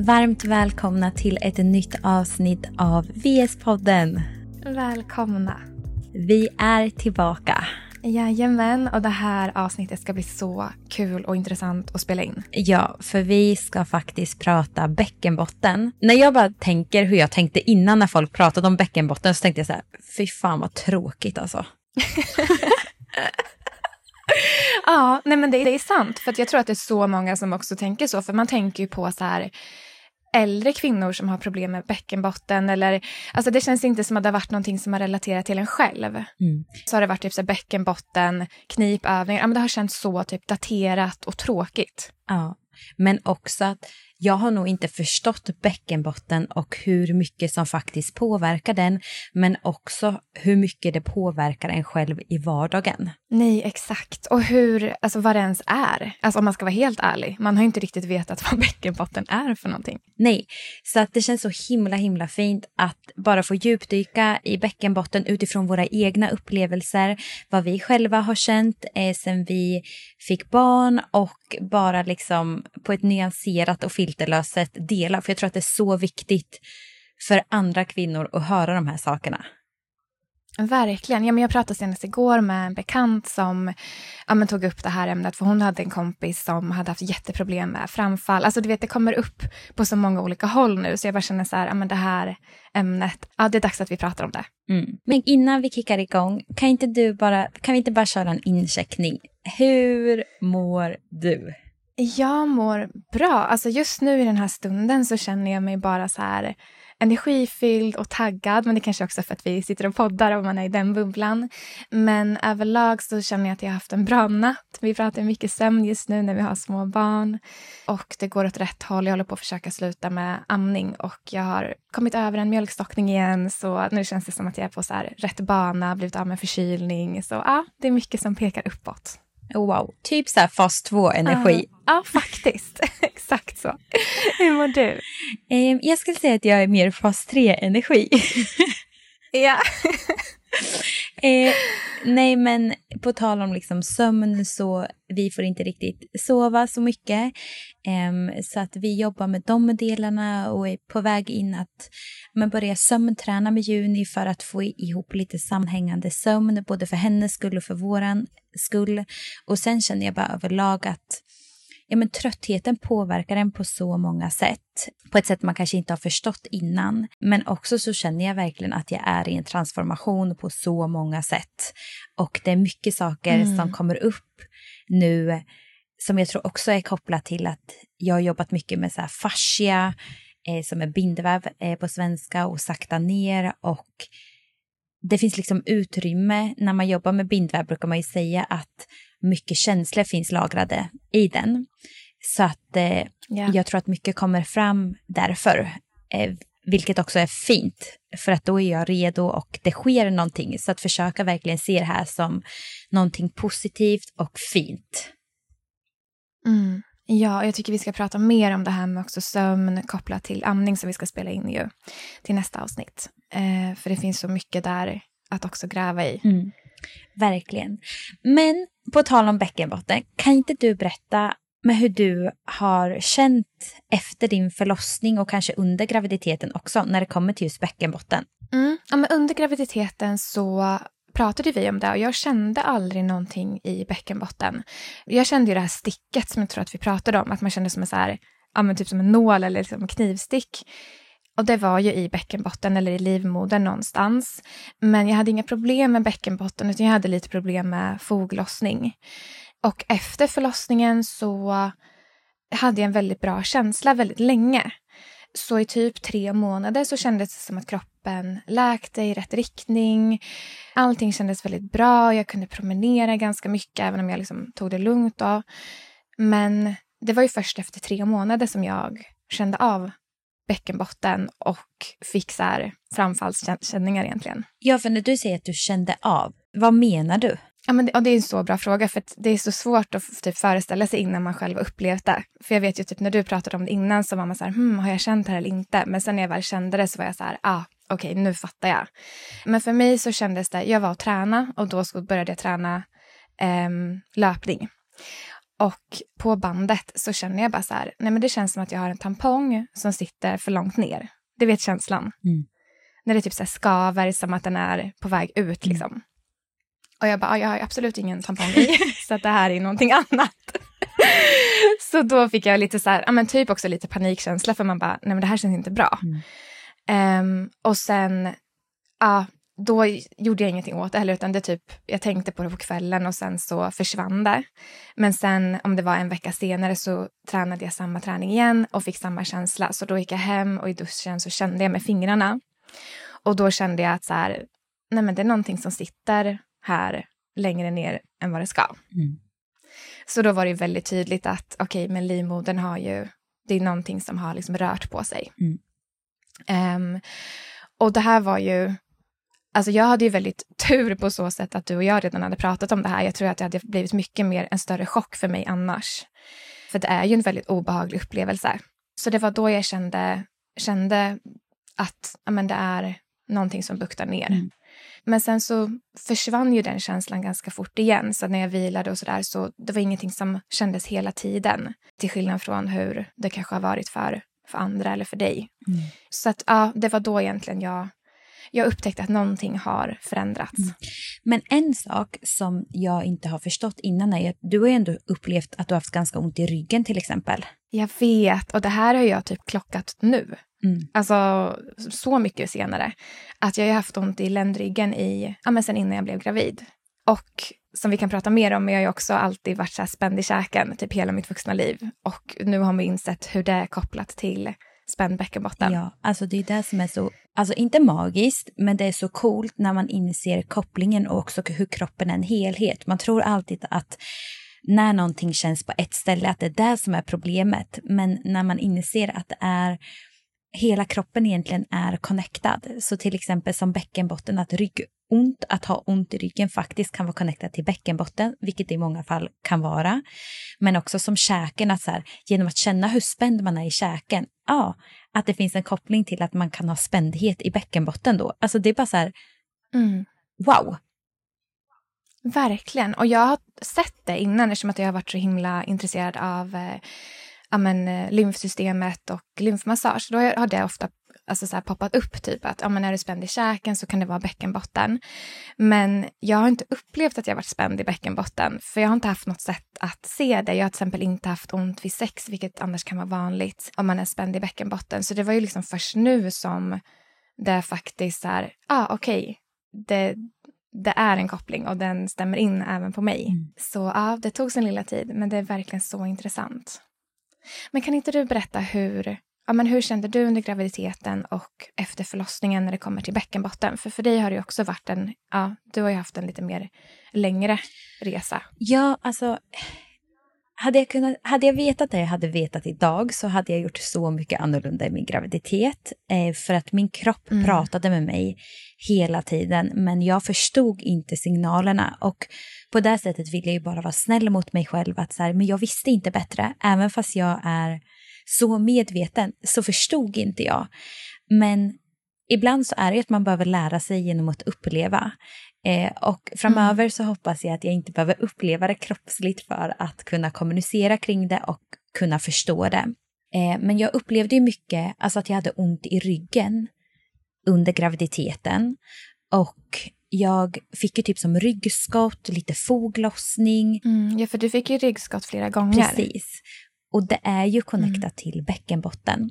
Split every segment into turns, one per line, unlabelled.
Varmt välkomna till ett nytt avsnitt av VS-podden.
Välkomna.
Vi är tillbaka.
Jajamän, och det här avsnittet ska bli så kul och intressant att spela in.
Ja, för vi ska faktiskt prata bäckenbotten. När jag bara tänker hur jag tänkte innan när folk pratade om bäckenbotten så tänkte jag så här, fy fan vad tråkigt alltså.
Ja, nej men det är sant. För att jag tror att det är så många som också tänker så. För man tänker ju på så här äldre kvinnor som har problem med bäckenbotten. Eller, alltså det känns inte som att det har varit någonting som har relaterat till en själv. Så har det varit typ så här bäckenbotten, knipövningar. Ja, men det har känts så typ daterat och tråkigt.
Ja, men också att jag har nog inte förstått bäckenbotten och hur mycket som faktiskt påverkar den. Men också hur mycket det påverkar en själv i vardagen.
Nej, exakt. Och hur, alltså vad det ens är. Alltså om man ska vara helt ärlig. Man har ju inte riktigt vetat vad bäckenbotten är för någonting.
Nej, så att det känns så himla fint att bara få djupdyka i bäckenbotten utifrån våra egna upplevelser. Vad vi själva har känt sen vi fick barn och bara liksom på ett nyanserat och filterlöst sätt dela. För jag tror att det är så viktigt för andra kvinnor att höra de här sakerna.
Verkligen. Ja, men jag pratade senast igår med en bekant som tog upp det här ämnet. För hon hade en kompis som hade haft jätteproblem med framfall. Alltså du vet, det kommer upp på så många olika håll nu. Så jag bara känner så här, det här ämnet, det är dags att vi pratar om det.
Men innan vi kickar igång, kan vi inte bara köra en incheckning? Hur mår du?
Jag mår bra. Alltså just nu i den här stunden så känner jag mig bara så här energifylld och taggad. Men det kanske också är för att vi sitter och poddar och man är i den bubblan. Men överlag så känner jag att jag har haft en bra natt. Vi pratar mycket sömn just nu när vi har små barn. Och det går åt rätt håll. Jag håller på att försöka sluta med amning. Och jag har kommit över en mjölkstockning igen. Så nu känns det som att jag är på så här rätt bana. Blivit av med förkylning. Så ja, det är mycket som pekar uppåt.
Wow, typ så här fas 2-energi.
Ja, faktiskt. Exakt så. Hur mår du?
Jag skulle säga att jag är mer fas 3-energi.
Ja.
Nej, men på tal om liksom sömn så vi får inte riktigt sova så mycket. Så att vi jobbar med de delarna och är på väg in att börja sömnträna med Juni för att få ihop lite sammanhängande sömn. Både för hennes skull och för våran skull. Och sen känner jag bara överlag att tröttheten påverkar en på så många sätt. På ett sätt man kanske inte har förstått innan. Men också så känner jag verkligen att jag är i en transformation på så många sätt. Och det är mycket saker som kommer upp nu som jag tror också är kopplat till att jag har jobbat mycket med så här fascia som är bindväv på svenska och sakta ner. Och det finns liksom utrymme när man jobbar med bindväv, brukar man ju säga att mycket känslor finns lagrade i den. Så att jag tror att mycket kommer fram därför. Vilket också är fint. För att då är jag redo och det sker någonting. Så att försöka verkligen se det här som någonting positivt och fint.
Ja, jag tycker vi ska prata mer om det här med också sömn kopplat till amning som vi ska spela in ju till nästa avsnitt. För det finns så mycket där att också gräva i.
Verkligen. Men på tal om bäckenbotten, kan inte du berätta med hur du har känt efter din förlossning och kanske under graviditeten också när det kommer till just bäckenbotten?
Ja, men under graviditeten så pratade vi om det och jag kände aldrig någonting i bäckenbotten. Jag kände ju det här sticket som jag tror att vi pratade om, att man kände som en så här, typ som en nål eller liksom en knivstick. Och det var ju i bäckenbotten eller i livmodern någonstans. Men jag hade inga problem med bäckenbotten utan jag hade lite problem med foglossning. Och efter förlossningen så hade jag en väldigt bra känsla väldigt länge. Så i typ 3 månader så kändes det som att kroppen läkte i rätt riktning. Allting kändes väldigt bra. Jag kunde promenera ganska mycket även om jag liksom tog det lugnt då. Men det var ju först efter 3 månader som jag kände av bäckenbotten och fick så här framfallskänningar egentligen.
Ja, för när du säger att du kände av, vad menar du?
Ja, men det är en så bra fråga för att det är så svårt att typ föreställa sig innan man själv upplevt det. För jag vet ju typ när du pratade om det innan så var man så här, har jag känt det här eller inte? Men sen när jag väl kände det så var jag så här, okej, nu fattar jag. Men för mig så kändes det, jag var och träna och då började jag träna löpning. Och på bandet så känner jag bara så här, nej men det känns som att jag har en tampong som sitter för långt ner. Det vet känslan. När det typ så här skaver som att den är på väg ut liksom. Och jag bara, jag har absolut ingen tampong i. Så att det här är någonting annat. Så då fick jag lite så här, ja men typ också lite panikkänsla. För man bara, nej men det här känns inte bra. Och sen, ja, då gjorde jag ingenting åt det heller. Utan det typ, jag tänkte på det på kvällen och sen så försvann det. Men sen, om det var en vecka senare så tränade jag samma träning igen. Och fick samma känsla. Så då gick jag hem och i duschen så kände jag med fingrarna. Och då kände jag att så här, nej men det är någonting som sitter här längre ner än vad det ska. Så då var det väldigt tydligt att okej, men livmodern har ju, det är någonting som har liksom rört på sig. Och det här var ju, alltså jag hade ju väldigt tur på så sätt att du och jag redan hade pratat om det här. Jag tror att det hade blivit mycket mer en större chock för mig annars. För det är ju en väldigt obehaglig upplevelse. Så det var då jag kände att ja, men det är någonting som buktar ner. Men sen så försvann ju den känslan ganska fort igen. Så när jag vilade och sådär så det var ingenting som kändes hela tiden. Till skillnad från hur det kanske har varit för andra eller för dig. Så att ja, det var då egentligen jag upptäckte att någonting har förändrats.
Men en sak som jag inte har förstått innan är att du har ju ändå upplevt att du har haft ganska ont i ryggen till exempel.
Jag vet, och det här har jag typ klockat nu. Alltså så mycket senare. Att jag har haft ont i ländryggen sen innan jag blev gravid. Och som vi kan prata mer om, jag har ju också alltid varit så här spänd i käken typ hela mitt vuxna liv. Och nu har man insett hur det är kopplat till spänd bäckenbotten.
Ja, alltså det är det som är så, alltså inte magiskt, men det är så coolt när man inser kopplingen och också hur kroppen är en helhet. Man tror alltid att när någonting känns på ett ställe att det är det som är problemet. Men när man inser att det är hela kroppen egentligen är connectad. Så till exempel som bäckenbotten, att ryggont, att ha ont i ryggen faktiskt kan vara connectat till bäckenbotten, vilket det i många fall kan vara. Men också som käken, att så här, genom att känna hur spänd man är i käken, att det finns en koppling till att man kan ha spändhet i bäckenbotten då. Alltså det är bara så här, wow!
Verkligen, och jag har sett det innan eftersom att jag har varit så himla intresserad av lymfsystemet och lymfmassage. Då har det ofta alltså så här poppat upp typ att när du är spänd i käken så kan det vara bäckenbotten. Men jag har inte upplevt att jag varit spänd i bäckenbotten, för jag har inte haft något sätt att se det. Jag har till exempel inte haft ont vid sex, vilket annars kan vara vanligt om man är spänd i bäckenbotten. Så det var ju liksom först nu som det faktiskt är okej, det är en koppling och den stämmer in även på mig. Så det tog sin lilla tid, men det är verkligen så intressant. Men kan inte du berätta hur kände du under graviditeten och efter förlossningen när det kommer till bäckenbotten? För dig har det ju också varit du har ju haft en lite mer längre resa.
Ja, alltså hade jag vetat det jag hade vetat idag så hade jag gjort så mycket annorlunda i min graviditet. För att min kropp pratade med mig hela tiden, men jag förstod inte signalerna. Och på det sättet ville jag ju bara vara snäll mot mig själv. Att så här, men jag visste inte bättre. Även fast jag är så medveten så förstod inte jag. Men ibland så är det att man behöver lära sig genom att uppleva. Och framöver så hoppas jag att jag inte behöver uppleva det kroppsligt för att kunna kommunicera kring det och kunna förstå det. Men jag upplevde ju mycket, alltså att jag hade ont i ryggen under graviditeten. Och jag fick ju typ som ryggskott, lite foglossning.
Ja, för du fick ju ryggskott flera gånger.
Precis. Och det är ju connectat till bäckenbotten.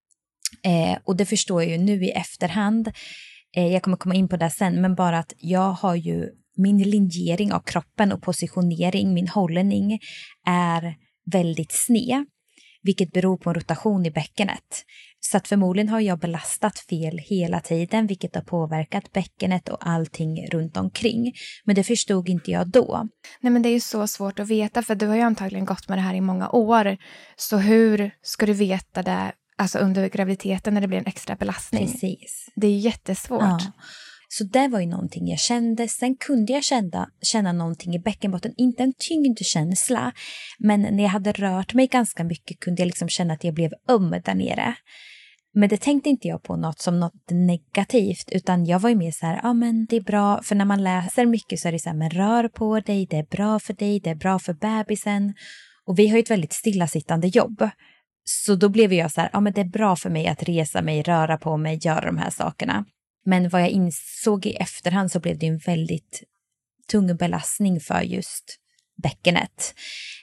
Och det förstår jag ju nu i efterhand. Jag kommer komma in på det sen, men bara att jag har ju min linjering av kroppen och positionering, min hållning är väldigt sned, vilket beror på en rotation i bäckenet. Så att förmodligen har jag belastat fel hela tiden, vilket har påverkat bäckenet och allting runt omkring. Men det förstod inte jag då.
Nej, men det är ju så svårt att veta, för du har ju antagligen gått med det här i många år. Så hur ska du veta det alltså under graviditeten när det blir en extra belastning?
Precis.
Det är jättesvårt.
Ja. Så det var ju någonting jag kände. Sen kunde jag känna någonting i bäckenbotten. Inte en tyngdkänsla. Men när jag hade rört mig ganska mycket kunde jag liksom känna att jag blev öm där nere. Men det tänkte inte jag på något som något negativt. Utan jag var ju mer så här, men det är bra. För när man läser mycket så är det så här, men rör på dig. Det är bra för dig. Det är bra för bebisen. Och vi har ju ett väldigt stillasittande jobb. Så då blev jag så här, ja men det är bra för mig att resa mig, röra på mig, göra de här sakerna. Men vad jag insåg i efterhand så blev det en väldigt tung belastning för just bäckenet.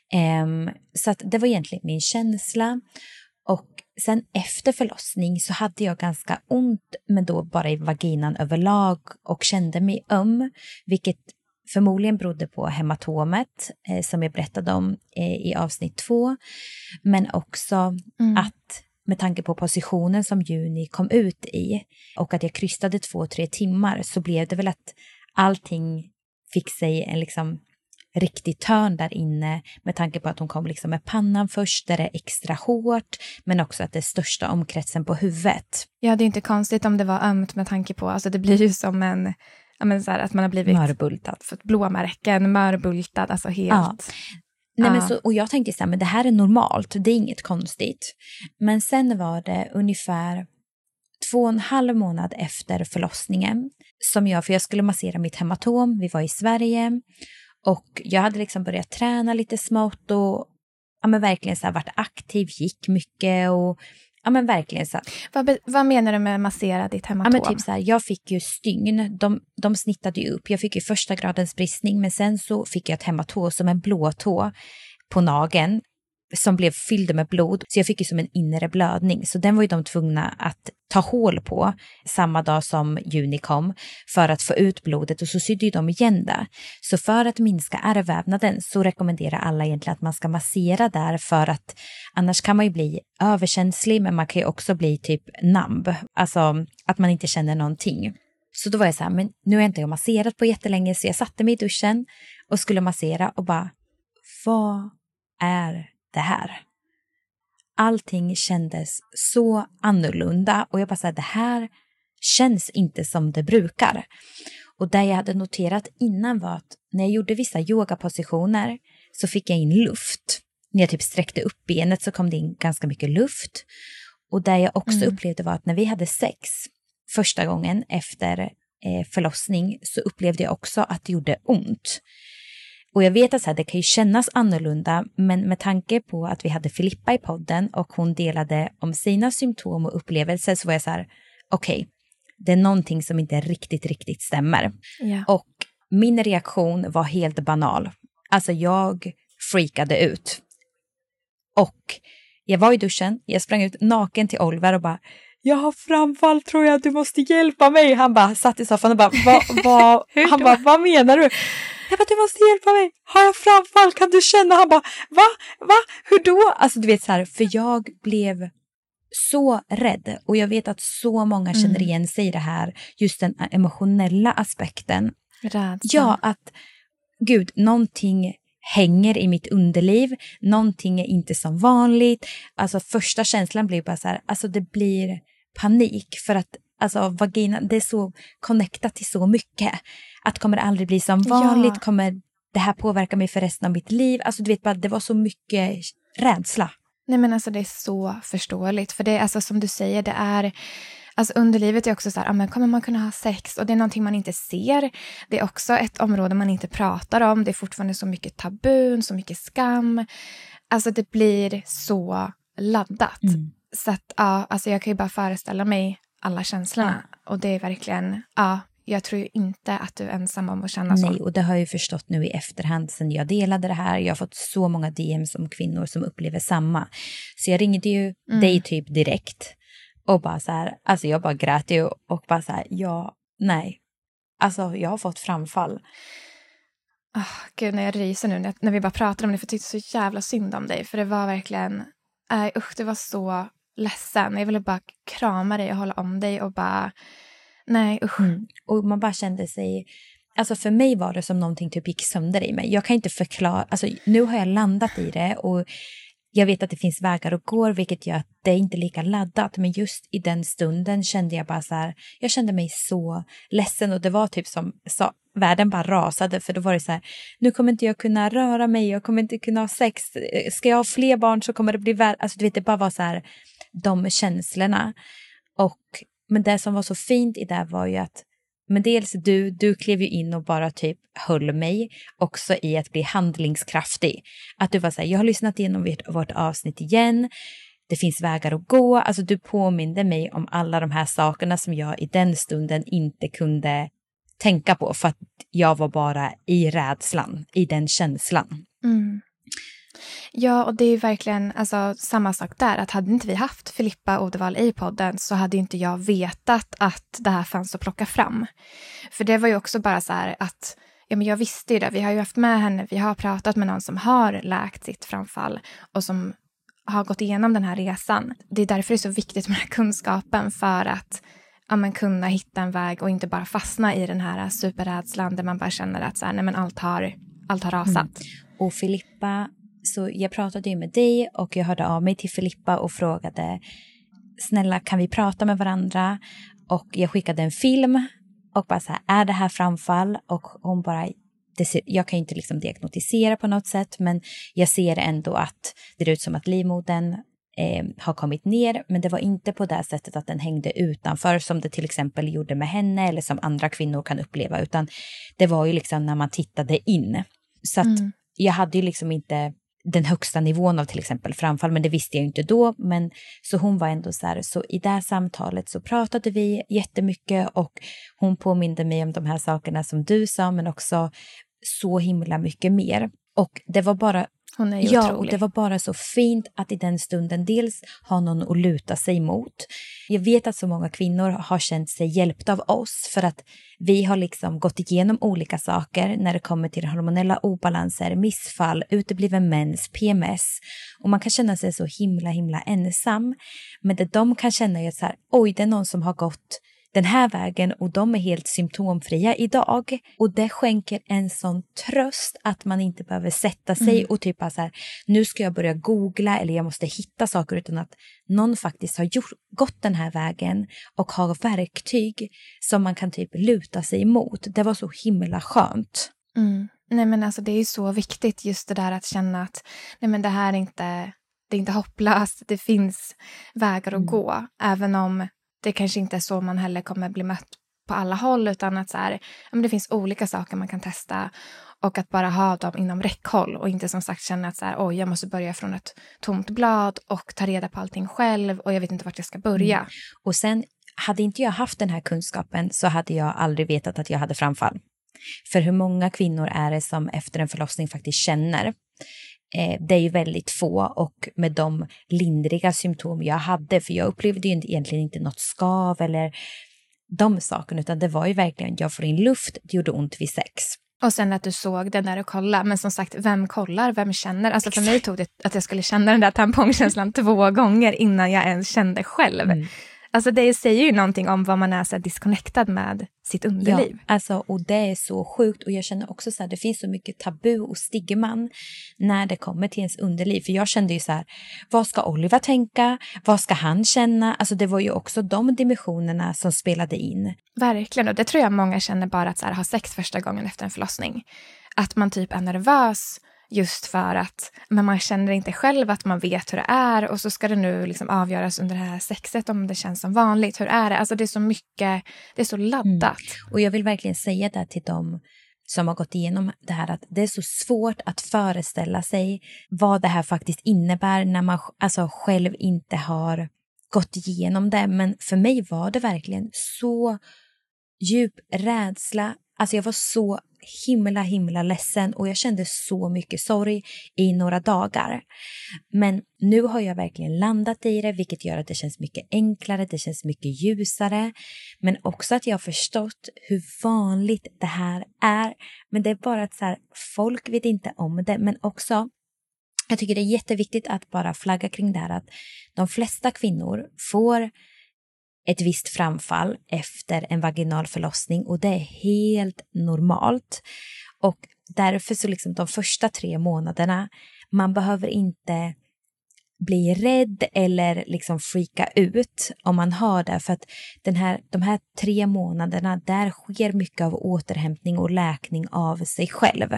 Så att det var egentligen min känsla. Och sen efter förlossning så hade jag ganska ont, men då bara i vaginan överlag och kände mig vilket förmodligen berodde på hematomet som jag berättade om i avsnitt 2. Men också att med tanke på positionen som Juni kom ut i och att jag krystade 2-3 timmar så blev det väl att allting fick sig en liksom riktig törn där inne med tanke på att hon kom liksom med pannan först där det är extra hårt men också att det är största omkretsen på huvudet.
Ja, det är inte konstigt om det var ömt med tanke på, alltså det blir ju som en, ja men så här, att man har blivit
mörbultad.
Fått blåmärken, mörbultad, alltså helt.
Ja. Nej, men så, och jag tänkte så här, men det här är normalt, det är inget konstigt. Men sen var det ungefär 2,5 månad efter förlossningen som för jag skulle massera mitt hematom, vi var i Sverige och jag hade liksom börjat träna lite smått och ja, men verkligen så här, varit aktiv, gick mycket och ja men verkligen så.
Vad menar du med massera ditt hematom?
Ja men typ så här, jag fick ju stygn, de snittade ju upp, jag fick ju första gradens bristning men sen så fick jag ett hematom som en blåtå på nageln som blev fylld med blod så jag fick ju som en inre blödning så den var ju de tvungna att ta hål på samma dag som Juni kom för att få ut blodet och så sydde ju de igen det. Så för att minska ärrvävnaden så rekommenderar alla egentligen att man ska massera där för att annars kan man ju bli överkänslig men man kan ju också bli typ numb, alltså att man inte känner någonting. Så då var jag så här, men nu har jag inte masserat på jättelänge så jag satte mig i duschen och skulle massera och bara, vad är det här? Allting kändes så annorlunda och jag bara sa det här känns inte som det brukar. Och det jag hade noterat innan var att när jag gjorde vissa yogapositioner så fick jag in luft. När jag typ sträckte upp benet så kom det in ganska mycket luft. Och det jag också upplevde var att när vi hade sex första gången efter förlossning så upplevde jag också att det gjorde ont. Och jag vet att så här, det kan ju kännas annorlunda men med tanke på att vi hade Filippa i podden och hon delade om sina symptom och upplevelser så var jag så här, okej, det är någonting som inte riktigt stämmer.
Yeah.
Och min reaktion var helt banal. Alltså jag freakade ut. Och jag var i duschen, jag sprang ut naken till Oliver och bara, jag har framfall tror jag, du måste hjälpa mig. Han bara satt i soffan och bara, han bara, vad menar du? Jag bara, du måste hjälpa mig. Har jag framfall? Kan du känna? Han bara, va? Hur då? Alltså du vet så här, för jag blev så rädd. Och jag vet att så många känner igen sig i det här. Just den emotionella aspekten.
Rädsla.
Ja, att gud, någonting hänger i mitt underliv. Någonting är inte som vanligt. Alltså första känslan blir bara så här, alltså det blir panik. För att alltså vagina, det är så connectat till så mycket. Att kommer det aldrig bli som vanligt? Ja. Kommer det här påverka mig för resten av mitt liv? Alltså du vet bara, det var så mycket rädsla.
Nej men alltså det är så förståeligt. För det är alltså som du säger, det är, alltså underlivet är också så här, men kommer man kunna ha sex? Och det är någonting man inte ser. Det är också ett område man inte pratar om. Det är fortfarande så mycket tabun, så mycket skam. Alltså det blir så laddat. Så att ja, alltså jag kan ju bara föreställa mig alla känslorna. Ja. Och det är verkligen, ja, jag tror ju inte att du är ensam om att känna så.
Nej, och det har jag ju förstått nu i efterhand sen jag delade det här. Jag har fått så många DMs om kvinnor som upplever samma. Så jag ringde ju dig typ direkt. Och bara så här, alltså jag bara grät ju och bara så här, nej. Alltså jag har fått framfall.
Gud, när jag ryser nu när vi bara pratar om det, för jag tyckte så jävla synd om dig. För det var verkligen, det var så ledsen. Jag ville bara krama dig och hålla om dig och bara, nej usch.
Och man bara kände sig, alltså för mig var det som någonting typ gick sönder i mig. Jag kan inte förklara, alltså nu har jag landat i det och jag vet att det finns vägar och går, vilket gör att det är inte lika laddat. Men just i den stunden kände jag bara så här, jag kände mig så ledsen och det var typ som så, världen bara rasade. För då var det så här, nu kommer inte jag kunna röra mig, jag kommer inte kunna ha sex. Ska jag ha fler barn så kommer det bli värre. Alltså du vet, det bara var så här, de känslorna. Men det som var så fint i det var ju att Men dels du klev ju in och bara typ höll mig också i att bli handlingskraftig. Att du var så här, jag har lyssnat igenom vårt avsnitt igen. Det finns vägar att gå. Alltså du påminde mig om alla de här sakerna som jag i den stunden inte kunde tänka på. För att jag var bara i rädslan, i den känslan.
Mm. Ja, och det är ju verkligen alltså, samma sak där. Att hade inte vi haft Filippa Odevall i podden så hade inte jag vetat att det här fanns att plocka fram. För det var ju också bara så här att, ja men jag visste ju det. Vi har ju haft med henne, vi har pratat med någon som har läkt sitt framfall och som har gått igenom den här resan. Det är därför det är så viktigt med den här kunskapen för att kunna hitta en väg och inte bara fastna i den här superrädslan där man bara känner att så här, nej men allt har rasat.
Och Filippa, så jag pratade ju med dig och jag hörde av mig till Filippa och frågade, snälla kan vi prata med varandra? Och jag skickade en film och bara så här, är det här framfall? Och hon bara, jag kan ju inte liksom diagnostisera på något sätt, men jag ser ändå att det ser ut som att livmodern har kommit ner, men det var inte på det sättet att den hängde utanför som det till exempel gjorde med henne eller som andra kvinnor kan uppleva, utan det var ju liksom när man tittade in. Så att jag hade ju liksom inte den högsta nivån av till exempel framfall, men det visste jag ju inte då. Men så hon var ändå så här, så i det här samtalet så pratade vi jättemycket och hon påminde mig om de här sakerna som du sa, men också så himla mycket mer. Och det var bara
hon är ju otrolig.
Och det var bara så fint att i den stunden dels ha någon att luta sig mot. Jag vet att så många kvinnor har känt sig hjälpta av oss för att vi har liksom gått igenom olika saker när det kommer till hormonella obalanser, missfall, utebliven mens, PMS. Och man kan känna sig så himla ensam. Men det de kan känna är så här, oj, det är någon som har gått den här vägen och de är helt symptomfria idag. Och det skänker en sån tröst att man inte behöver sätta sig och typ så här, nu ska jag börja googla eller jag måste hitta saker, utan att någon faktiskt har gått den här vägen och har verktyg som man kan typ luta sig emot. Det var så himla skönt.
Nej men alltså det är ju så viktigt just det där att känna att nej men det här är inte hopplöst. Det finns vägar att gå, även om det kanske inte är så man heller kommer bli mött på alla håll, utan att så här, men det finns olika saker man kan testa och att bara ha dem inom räckhåll och inte som sagt känna att så här, oj, jag måste börja från ett tomt blad och ta reda på allting själv och jag vet inte vart jag ska börja.
Och sen hade inte jag haft den här kunskapen så hade jag aldrig vetat att jag hade framfall. För hur många kvinnor är det som efter en förlossning faktiskt känner? Det är ju väldigt få, och med de lindriga symptom jag hade, för jag upplevde ju egentligen inte något skav eller de sakerna, utan det var ju verkligen, jag får in luft, det gjorde ont vid sex.
Och sen att du såg det när du kollade, men som sagt, vem kollar, vem känner? Alltså för mig tog det att jag skulle känna den där tampongkänslan 2 gånger innan jag ens kände själv. Alltså det säger ju någonting om vad man är så här disconnectad med sitt underliv.
Ja, alltså, och det är så sjukt. Och jag känner också så här, det finns så mycket tabu och stigman när det kommer till ens underliv. För jag kände ju så här, vad ska Oliver tänka? Vad ska han känna? Alltså det var ju också de dimensionerna som spelade in.
Verkligen, och det tror jag många känner bara att så här, ha sex första gången efter en förlossning. Att man typ är nervös just för att men man känner inte själv att man vet hur det är, och så ska det nu liksom avgöras under det här sexet om det känns som vanligt. Hur är det? Alltså det är så mycket, det är så laddat.
Och jag vill verkligen säga det till dem som har gått igenom det här, att det är så svårt att föreställa sig vad det här faktiskt innebär när man alltså själv inte har gått igenom det. Men för mig var det verkligen så djup rädsla. Alltså jag var så himla ledsen och jag kände så mycket sorg i några dagar. Men nu har jag verkligen landat i det, vilket gör att det känns mycket enklare, det känns mycket ljusare. Men också att jag har förstått hur vanligt det här är. Men det är bara att så här, folk vet inte om det. Men också, jag tycker det är jätteviktigt att bara flagga kring det här, att de flesta kvinnor får ett visst framfall efter en vaginal förlossning, och det är helt normalt. Och därför så liksom de första 3 månaderna, man behöver inte bli rädd eller liksom freaka ut om man har det, för att de här 3 månaderna, där sker mycket av återhämtning och läkning av sig själv.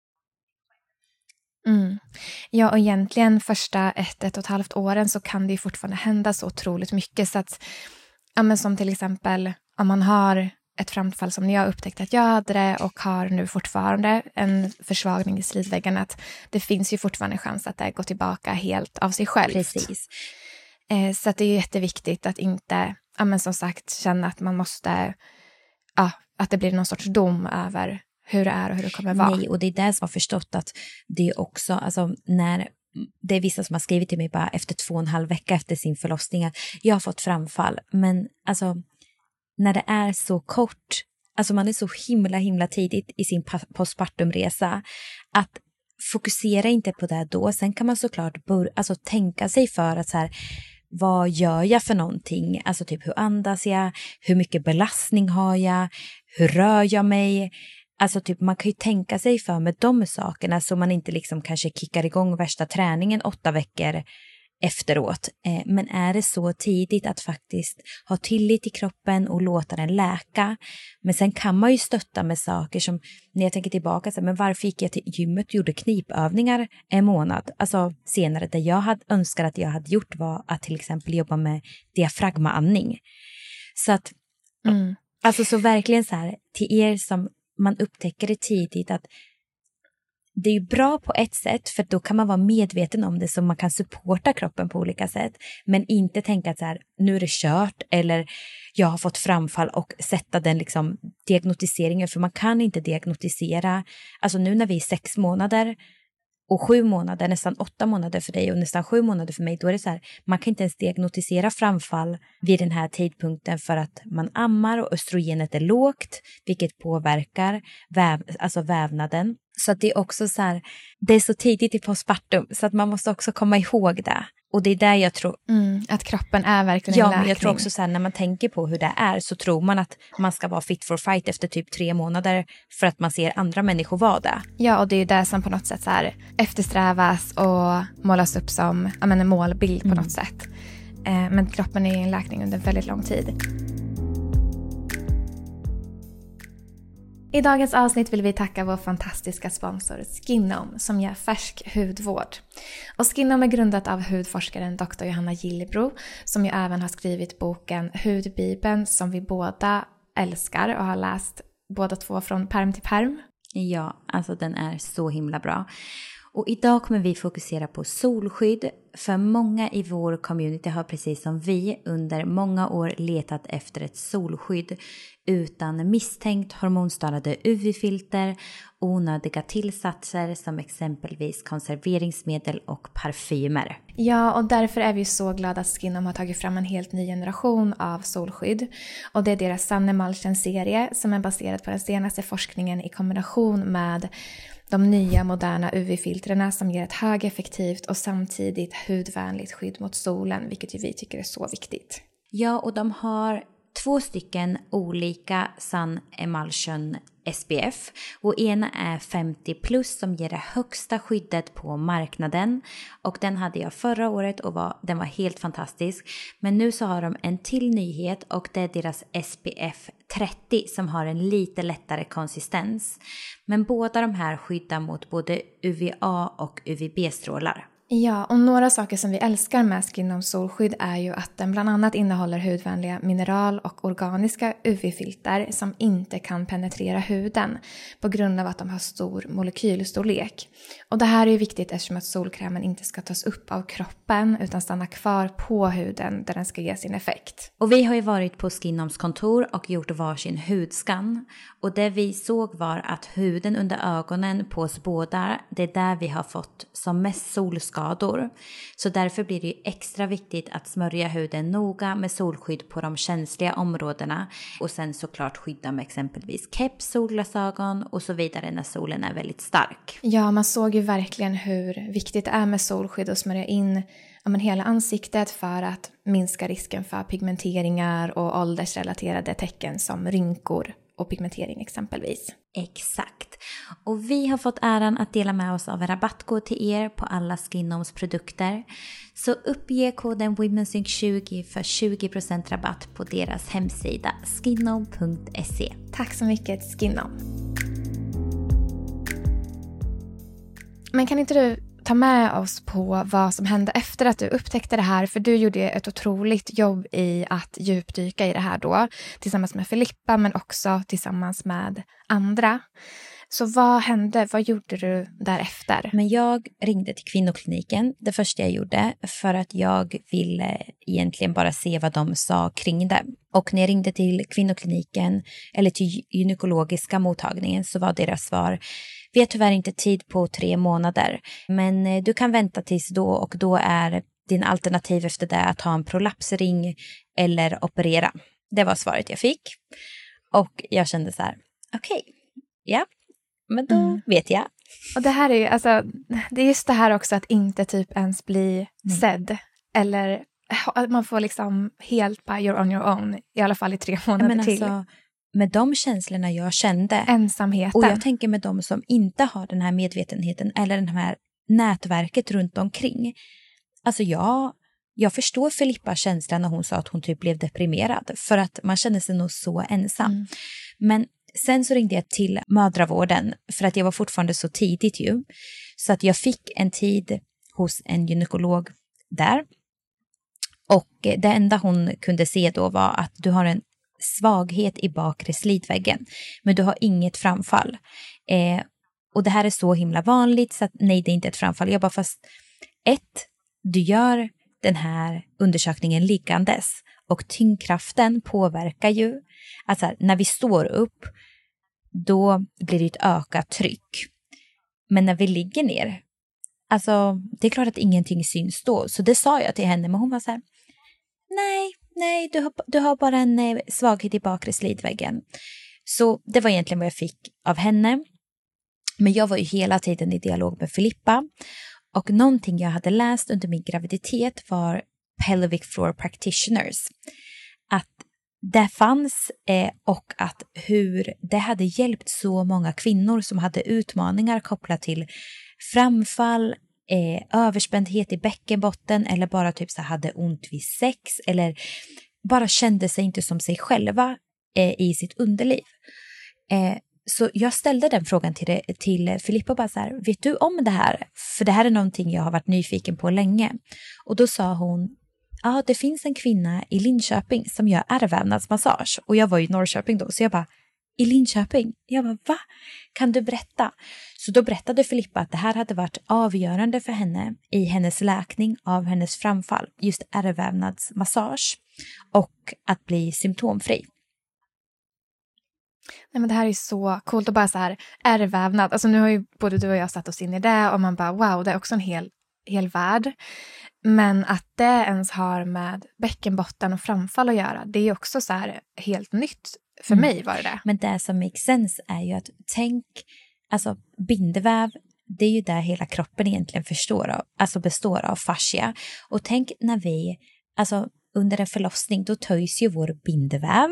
Ja, och egentligen första 1,5 åren så kan det ju fortfarande hända så otroligt mycket, så att ja, men som till exempel om man har ett framfall som jag upptäckte att jag hade det och har nu fortfarande en försvagning i slidväggen, att det finns ju fortfarande en chans att det går tillbaka helt av sig själv.
Precis.
Så att det är jätteviktigt att inte, men som sagt, känna att man måste, att det blir någon sorts dom över hur det är och hur det kommer vara.
Nej, och det är det som har förstått att det är också, alltså när det är vissa som har skrivit till mig bara efter 2,5 veckor efter sin förlossning att jag har fått framfall, men alltså när det är så kort, alltså man är så himla tidigt i sin postpartumresa, att fokusera inte på det då. Sen kan man såklart tänka sig för att så här, vad gör jag för någonting? Alltså typ hur andas jag? Hur mycket belastning har jag? Hur rör jag mig? Alltså typ man kan ju tänka sig för med de sakerna så man inte liksom kanske kickar igång värsta träningen 8 veckor efteråt. Men är det så tidigt att faktiskt ha tillit till kroppen och låta den läka. Men sen kan man ju stötta med saker som, när jag tänker tillbaka, så, men varför gick jag till gymmet och gjorde knipövningar en månad? Alltså senare, det jag hade önskat att jag hade gjort var att till exempel jobba med diafragmaandning. Så att, alltså så verkligen så här, till er som man upptäcker det tidigt, att det är ju bra på ett sätt, för då kan man vara medveten om det så man kan supporta kroppen på olika sätt. Men inte tänka att så här, nu är det kört eller jag har fått framfall och sätta den liksom diagnostiseringen. För man kan inte diagnostisera, alltså nu när vi är 6 månader och 7 månader, nästan 8 månader för dig och nästan 7 månader för mig, då är det så här, man kan inte ens diagnostisera framfall vid den här tidpunkten för att man ammar och östrogenet är lågt, vilket påverkar vävnaden. Så att det är också så här, det är så tidigt i postpartum så att man måste också komma ihåg det. Och det är där jag tror...
att kroppen är verkligen en läkning.
Men jag tror också så här, när man tänker på hur det är så tror man att man ska vara fit for fight efter typ 3 månader för att man ser andra människor vara det.
Ja, och det är det som på något sätt så här eftersträvas och målas upp som en målbild på något sätt. Men kroppen är en läkning under väldigt lång tid. I dagens avsnitt vill vi tacka vår fantastiska sponsor Skinom som ger färsk hudvård. Och Skinom är grundat av hudforskaren Dr. Johanna Gillbro som ju även har skrivit boken Hudbibeln som vi båda älskar och har läst båda två från perm till perm.
Ja, alltså den är så himla bra. Och idag kommer vi fokusera på solskydd, för många i vår community har precis som vi under många år letat efter ett solskydd utan misstänkt hormonstörande UV-filter, onödiga tillsatser som exempelvis konserveringsmedel och parfymer.
Ja, och därför är vi så glada att Skinom har tagit fram en helt ny generation av solskydd. Och det är deras Sun Emulsion-serie som är baserad på den senaste forskningen i kombination med de nya moderna UV-filtrerna som ger ett högeffektivt och samtidigt hudvänligt skydd mot solen, vilket ju vi tycker är så viktigt.
Ja, och de har 2 olika Sun Emulsion SPF och ena är 50 plus som ger det högsta skyddet på marknaden, och den hade jag förra året och den var helt fantastisk. Men nu så har de en till nyhet och det är deras SPF 30 som har en lite lättare konsistens. Men båda de här skyddar mot både UVA och UVB-strålar.
Ja, och några saker som vi älskar med Skinom solskydd är ju att den bland annat innehåller hudvänliga mineral- och organiska UV-filter som inte kan penetrera huden på grund av att de har stor molekylstorlek. Och det här är ju viktigt eftersom att solkrämen inte ska tas upp av kroppen utan stanna kvar på huden där den ska ge sin effekt.
Och vi har ju varit på Skinoms kontor och gjort varsin hudskann. Och det vi såg var att huden under ögonen på oss båda, det är där vi har fått som mest solskador. Så därför blir det ju extra viktigt att smörja huden noga med solskydd på de känsliga områdena. Och sen såklart skydda med exempelvis keps, solglasögon och så vidare när solen är väldigt stark.
Ja, man såg ju verkligen hur viktigt det är med solskydd och smörja in hela ansiktet för att minska risken för pigmenteringar och åldersrelaterade tecken som rynkor och pigmentering exempelvis.
Exakt. Och vi har fått äran att dela med oss av en rabattkod till er på alla Skinoms produkter. Så uppge koden WomenSync20 för 20% rabatt på deras hemsida skinom.se.
Tack så mycket Skinom. Men kan inte du ta med oss på vad som hände efter att du upptäckte det här. För du gjorde ett otroligt jobb i att djupdyka i det här då. Tillsammans med Filippa men också tillsammans med andra. Så vad hände? Vad gjorde du därefter?
Men jag ringde till kvinnokliniken, det första jag gjorde, för att jag ville egentligen bara se vad de sa kring det. Och när jag ringde till kvinnokliniken eller till gynekologiska mottagningen så var deras svar: vi har tyvärr inte tid på 3 månader, men du kan vänta tills då, och då är din alternativ efter det att ha en prolapsring eller operera. Det var svaret jag fick. Och jag kände så här, okej, ja. Men då vet jag.
Och det här är ju, alltså, det är just det här också att inte typ ens bli sedd. Eller att man får liksom helt by you're on your own. I alla fall i 3 månader till.
Alltså, med de känslorna jag kände.
Ensamheten.
Och jag tänker med de som inte har den här medvetenheten. Eller det här nätverket runt omkring. Alltså jag förstår Filippas känsla när hon sa att hon typ blev deprimerad. För att man känner sig nog så ensam. Men sen så ringde jag till mödravården för att jag var fortfarande så tidigt ju. Så att jag fick en tid hos en gynekolog där. Och det enda hon kunde se då var att du har en svaghet i bakre slidväggen. Men du har inget framfall. Och det här är så himla vanligt så att nej, det är inte ett framfall. Jag bara fast du gör den här undersökningen liggandes. Och tyngdkraften påverkar ju. Alltså när vi står upp då blir det ett ökat tryck. Men när vi ligger ner, alltså det är klart att ingenting syns då. Så det sa jag till henne, men hon var så här: nej, du har bara en svaghet i bakre slidväggen. Så det var egentligen vad jag fick av henne. Men jag var ju hela tiden i dialog med Filippa. Och någonting jag hade läst under min graviditet var pelvic floor practitioners. Att det fanns och att hur det hade hjälpt så många kvinnor som hade utmaningar kopplat till framfall, överspändhet i bäckenbotten eller bara typ så hade ont vid sex eller bara kände sig inte som sig själva i sitt underliv. Så jag ställde den frågan till Filippa bara så här: vet du om det här? För det här är någonting jag har varit nyfiken på länge. Och då sa hon: ja, det finns en kvinna i Linköping som gör ärrvävnadsmassage. Och jag var i Norrköping då, så jag bara: i Linköping? Jag bara, va? Kan du berätta? Så då berättade Filippa att det här hade varit avgörande för henne i hennes läkning av hennes framfall. Just ärrvävnadsmassage och att bli symptomfri.
Nej, men det här är så coolt och bara så här ärrvävnad. Alltså nu har ju både du och jag satt oss in i det och man bara wow, det är också en hel värld. Men att det ens har med bäckenbotten och framfall att göra, det är också så här helt nytt för mig var det.
Men det som makes sense är ju att alltså bindeväv, det är ju där hela kroppen egentligen består av fascia. Och tänk när vi, alltså under en förlossning, då töjs ju vår bindeväv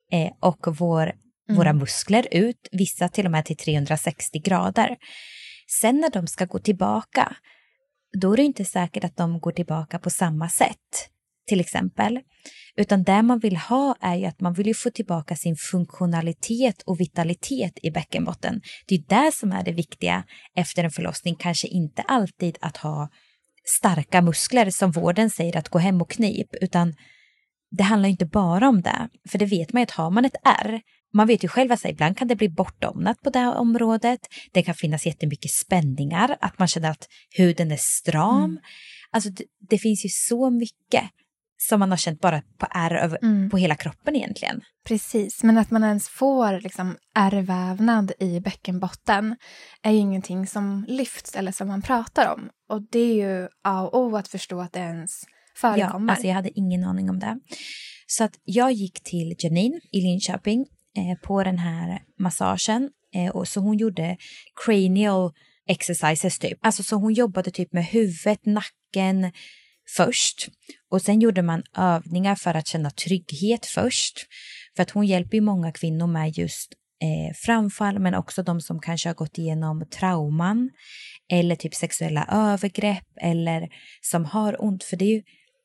och våra muskler ut, vissa till och med till 360 grader. Sen när de ska gå tillbaka, då är det inte säkert att de går tillbaka på samma sätt, till exempel. Utan det man vill ha är ju att man vill ju få tillbaka sin funktionalitet och vitalitet i bäckenbotten. Det är det som är det viktiga efter en förlossning. Kanske inte alltid att ha starka muskler som vården säger att gå hem och knip, utan det handlar inte bara om det. För det vet man ju att har man ett ärr, man vet ju själv att ibland kan det bli bortdomnat på det här området. Det kan finnas jättemycket spänningar, att man känner att huden är stram. Alltså det finns ju så mycket som man har känt bara på ärr på hela kroppen egentligen. Precis,
men att man ens får liksom ärrvävnad i bäckenbotten är ju ingenting som lyfts eller som man pratar om. Och det är ju att förstå att det ens förekommer.
Ja, alltså jag hade ingen aning om det. Så att jag gick till Janine i Linköping på den här massagen. Och så hon gjorde cranial exercises typ. Alltså så hon jobbade typ med huvudet, nacken först. Och sen gjorde man övningar för att känna trygghet först. För att hon hjälper ju många kvinnor med just framfall, men också de som kanske har gått igenom trauman eller typ sexuella övergrepp eller som har ont. För det är ju,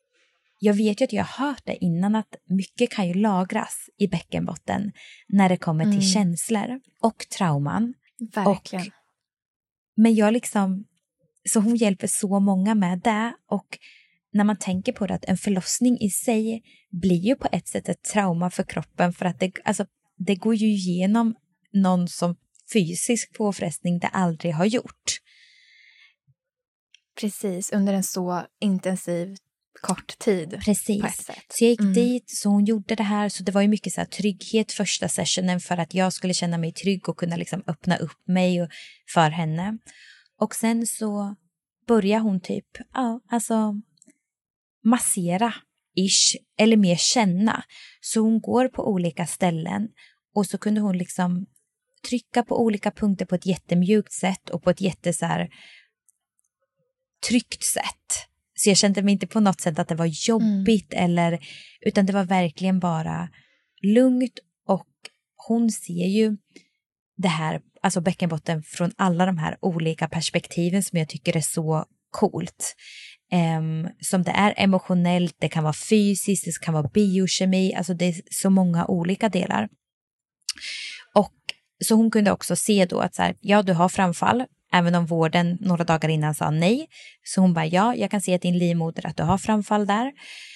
jag vet ju att jag har hört det innan att mycket kan ju lagras i bäckenbotten när det kommer till känslor och trauman.
Verkligen.
Men jag liksom Så hon hjälper så många med det, och när man tänker på det, att en förlossning i sig blir ju på ett sätt ett trauma för kroppen, för att det går ju igenom någon som fysisk påfrestning det aldrig har gjort.
Precis, under en så intensiv kort tid.
Precis.
På ett sätt.
Så jag gick dit, så hon gjorde det här, så det var ju mycket så här trygghet första sessionen för att jag skulle känna mig trygg och kunna liksom öppna upp mig för henne. Och sen så börjar hon typ, massera ish, eller mer känna. Så hon går på olika ställen, och så kunde hon liksom trycka på olika punkter på ett jättemjukt sätt och på ett så här tryggt sätt. Så jag kände mig inte på något sätt att det var jobbigt utan det var verkligen bara lugnt, och hon ser ju det här, alltså bäckenbotten, från alla de här olika perspektiven som jag tycker är så coolt. Som det är emotionellt, det kan vara fysiskt, det kan vara biokemi, alltså det är så många olika delar. Och så hon kunde också se då att så här, ja, du har framfall, även om vården några dagar innan sa nej. Så hon bara, ja, jag kan se att din livmoder, att du har framfall där.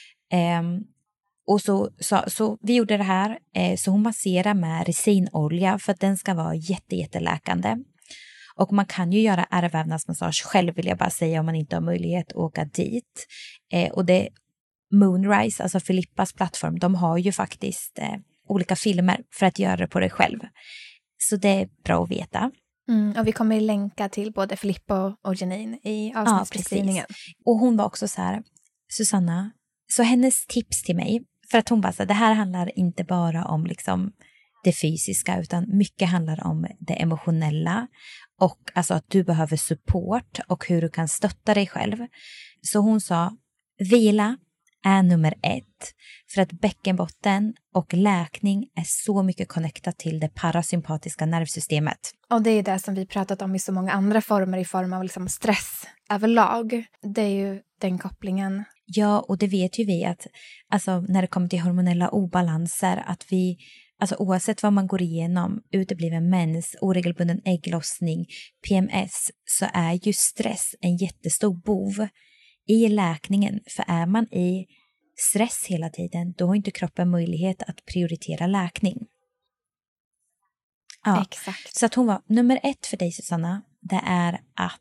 Och så vi gjorde det här, så hon masserar med resinolja för att den ska vara jätteläkande. Och man kan ju göra ärrvävnadsmassage själv, vill jag bara säga, om man inte har möjlighet att åka dit. Och det Moonrise, alltså Filippas plattform, de har ju faktiskt olika filmer för att göra det på dig själv. Så det är bra att veta.
Och vi kommer länka till både Filippa och Janine i avsnittsbeskrivningen.
Ja, och hon var också så här, Susanna, så hennes tips till mig, för att hon bara så här, det här handlar inte bara om liksom det fysiska, utan mycket handlar om det emotionella, och alltså att du behöver support och hur du kan stötta dig själv. Så hon sa, vila är nummer 1, för att bäckenbotten och läkning är så mycket connectat till det parasympatiska nervsystemet.
Och det är det som vi pratat om i så många andra former, i form av liksom stress överlag. Det är ju den kopplingen.
Ja, och det vet ju vi att alltså, när det kommer till hormonella obalanser, att vi, alltså oavsett vad man går igenom, utebliven mens, oregelbunden ägglossning, PMS, så är ju stress en jättestor bov i läkningen. För är man i stress hela tiden, då har inte kroppen möjlighet att prioritera läkning. Ja,
exakt.
Så att hon var, nummer 1 för dig, Susanna, det är att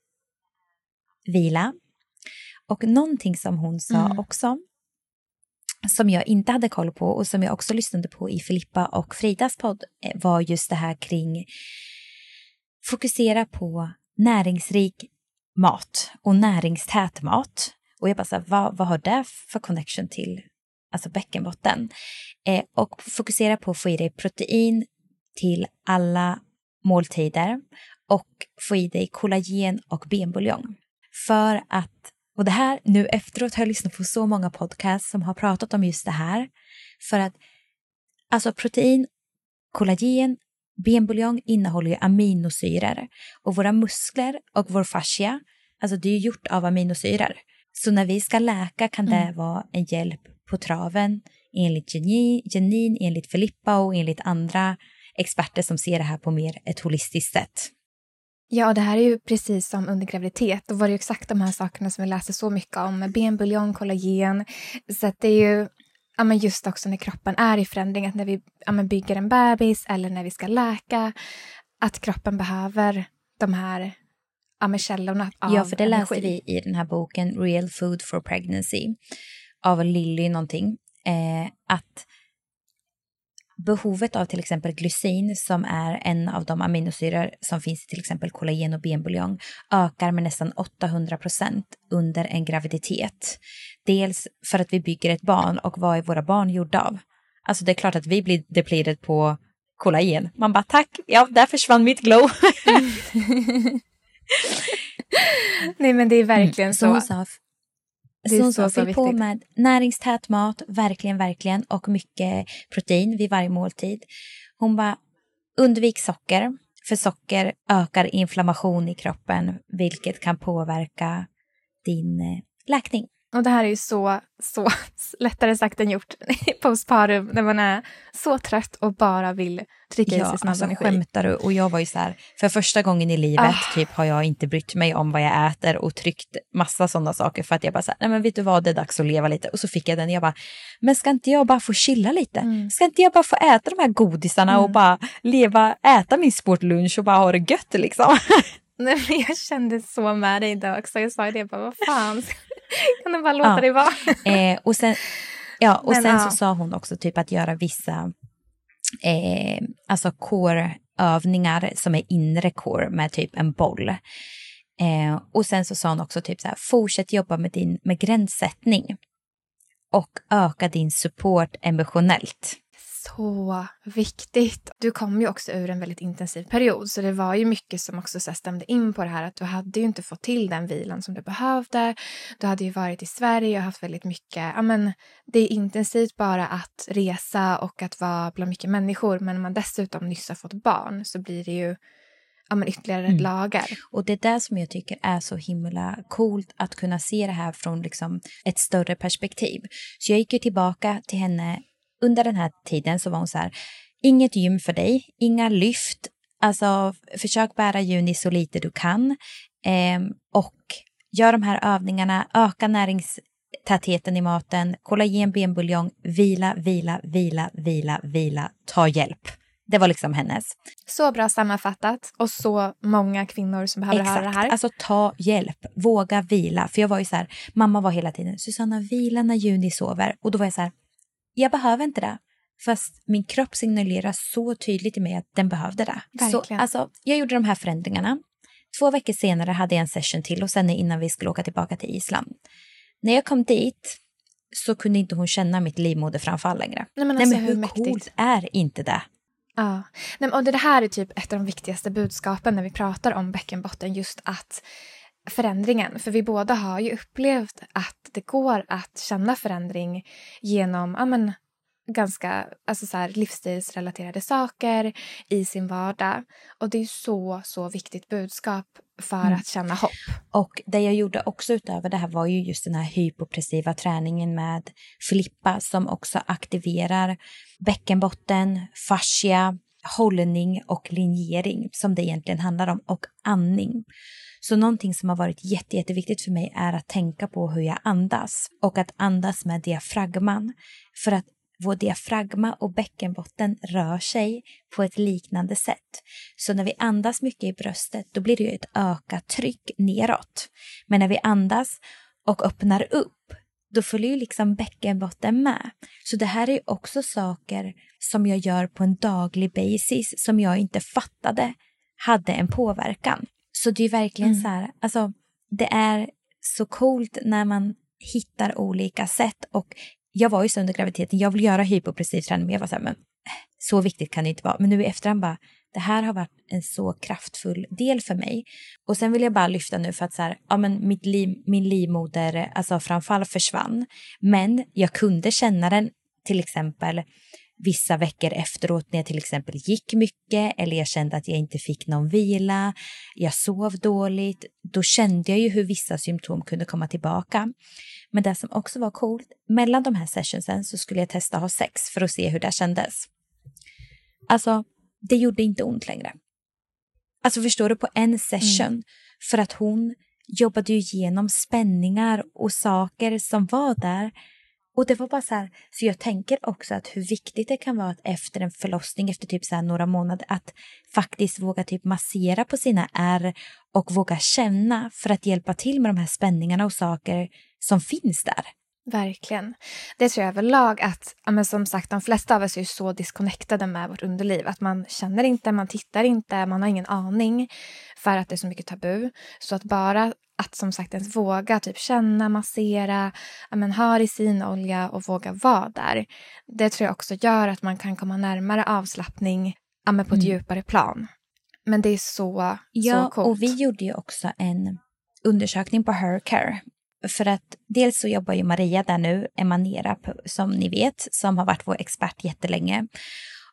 vila. Och någonting som hon sa också, som jag inte hade koll på och som jag också lyssnade på i Filippa och Fridas podd, var just det här kring fokusera på näringsrik mat och näringstät mat. Och jag bara så här, vad har det för connection till alltså bäckenbotten? Och fokusera på att få i dig protein till alla måltider och få i dig kollagen och benbuljong. För att, och det här nu efteråt har jag lyssnat på så många podcasts som har pratat om just det här. För att alltså protein, kollagen, benbuljong innehåller ju aminosyror. Och våra muskler och vår fascia, alltså det är ju gjort av aminosyror. Så när vi ska läka kan det vara en hjälp på traven, enligt Janine, enligt Filippa och enligt andra experter som ser det här på mer ett holistiskt sätt.
Ja, det här är ju precis som under graviditet. Då var det ju exakt de här sakerna som vi läste så mycket om. Med benbuljong, kollagen. Så att det är ju just också när kroppen är i förändring. Att när vi bygger en bebis eller när vi ska läka. Att kroppen behöver de här källorna av
Ja, för det
energi.
läste vi i den här boken Real Food for Pregnancy av Lilly någonting. Att behovet av till exempel glycin, som är en av de aminosyror som finns i till exempel kollagen och benbuljong, ökar med nästan 800% under en graviditet. Dels för att vi bygger ett barn, och vad är våra barn gjorda av? Alltså det är klart att vi blir depleted på kollagen. Man bara tack, ja där försvann mitt glow.
Nej, men det är verkligen så.
Hon sa, fyll på med näringstät mat, verkligen, och mycket protein vid varje måltid. Hon bara, undvik socker, för socker ökar inflammation i kroppen, vilket kan påverka din läkning.
Och det här är ju så lättare sagt än gjort postpartum när man är så trött och bara vill trycka i sig snabb energi.
Skämtar du? Och jag var ju så här, för första gången i livet typ har jag inte brytt mig om vad jag äter och tryckt massa sådana saker för att jag bara så här, nej men vet du vad, det är dags att leva lite. Och så fick jag den, jag bara, men ska inte jag bara få chilla lite? Ska inte jag bara få äta de här godisarna och bara äta min sportlunch och bara ha det gött liksom?
Nej, men jag kände så med dig idag också. Jag sa det, bara, vad fan, kan du bara låta dig vara?
Och sen så sa hon också typ att göra vissa alltså core-övningar som är inre core med typ en boll. Och sen så sa hon också typ så här, fortsätt jobba med gränssättning och öka din support emotionellt.
Så viktigt. Du kom ju också ur en väldigt intensiv period, så det var ju mycket som också så stämde in på det här att du hade ju inte fått till den vilan som du behövde. Du hade ju varit i Sverige och haft väldigt mycket, det är intensivt bara att resa och att vara bland mycket människor, men när man dessutom nyss har fått barn så blir det ju ytterligare ett lager.
Och det är det som jag tycker är så himla coolt, att kunna se det här från liksom ett större perspektiv. Så jag gick ju tillbaka till henne. Under den här tiden så var hon så här, inget gym för dig, inga lyft, alltså försök bära Juni så lite du kan och gör de här övningarna, öka näringstätheten i maten, kollagen, benbuljong, vila, ta hjälp. Det var liksom hennes.
Så bra sammanfattat och så många kvinnor som behöver höra det här.
Alltså ta hjälp, våga vila. För jag var ju så här, mamma var hela tiden, Susanna vila när Juni sover. Och då var jag så här, jag behöver inte det. Fast min kropp signalerar så tydligt till mig att den behövde det.
Verkligen.
Så alltså, jag gjorde de här förändringarna. 2 veckor senare hade jag en session till och sen innan vi skulle åka tillbaka till Island. När jag kom dit så kunde inte hon känna mitt livmoderframfall längre.
Nej, men
hur coolt är inte det?
Ja, och det här är typ ett av de viktigaste budskapen när vi pratar om bäckenbotten, just att förändringen, för vi båda har ju upplevt att det går att känna förändring genom ganska livsstilsrelaterade saker i sin vardag, och det är så viktigt budskap för att känna hopp.
Och det jag gjorde också utöver det här var ju just den här hypopressiva träningen med Filippa som också aktiverar bäckenbotten, fascia, hållning och linjering som det egentligen handlar om, och andning. Så någonting som har varit jätteviktigt för mig är att tänka på hur jag andas och att andas med diafragman, för att vår diafragma och bäckenbotten rör sig på ett liknande sätt. Så när vi andas mycket i bröstet, då blir det ju ett ökat tryck neråt. Men när vi andas och öppnar upp, då följer ju liksom bäckenbotten med. Så det här är ju också saker som jag gör på en daglig basis som jag inte fattade hade en påverkan. Så det är verkligen så här, alltså det är så coolt när man hittar olika sätt. Och jag var ju så under graviditeten, jag vill göra hypopressiv träning, men jag var så här, men så viktigt kan det inte vara. Men nu i efterhand bara, det här har varit en så kraftfull del för mig. Och sen vill jag bara lyfta nu för att så här, min livmoder, alltså framfall försvann. Men jag kunde känna den till exempel vissa veckor efteråt när jag till exempel gick mycket eller jag kände att jag inte fick någon vila, jag sov dåligt. Då kände jag ju hur vissa symptom kunde komma tillbaka. Men det som också var coolt, mellan de här sessionsen så skulle jag testa att ha sex för att se hur det kändes. Alltså, det gjorde inte ont längre. Alltså förstår du, på en session, för att hon jobbade ju igenom spänningar och saker som var där. Och det var bara så här, så jag tänker också att hur viktigt det kan vara att efter en förlossning, efter typ så här några månader, att faktiskt våga typ massera på sina ärr och våga känna för att hjälpa till med de här spänningarna och saker som finns där.
Verkligen. Det tror jag överlag att, som sagt, de flesta av oss är ju så disconnectade med vårt underliv. Att man känner inte, man tittar inte, man har ingen aning för att det är så mycket tabu. Så att bara att som sagt ens våga typ känna, massera, ha resinolja och våga vara där. Det tror jag också gör att man kan komma närmare avslappning på ett djupare plan. Men det är så coolt.
Och vi gjorde ju också en undersökning på Hercare. För att dels så jobbar ju Maria där nu, Emanera, som ni vet, som har varit vår expert jättelänge.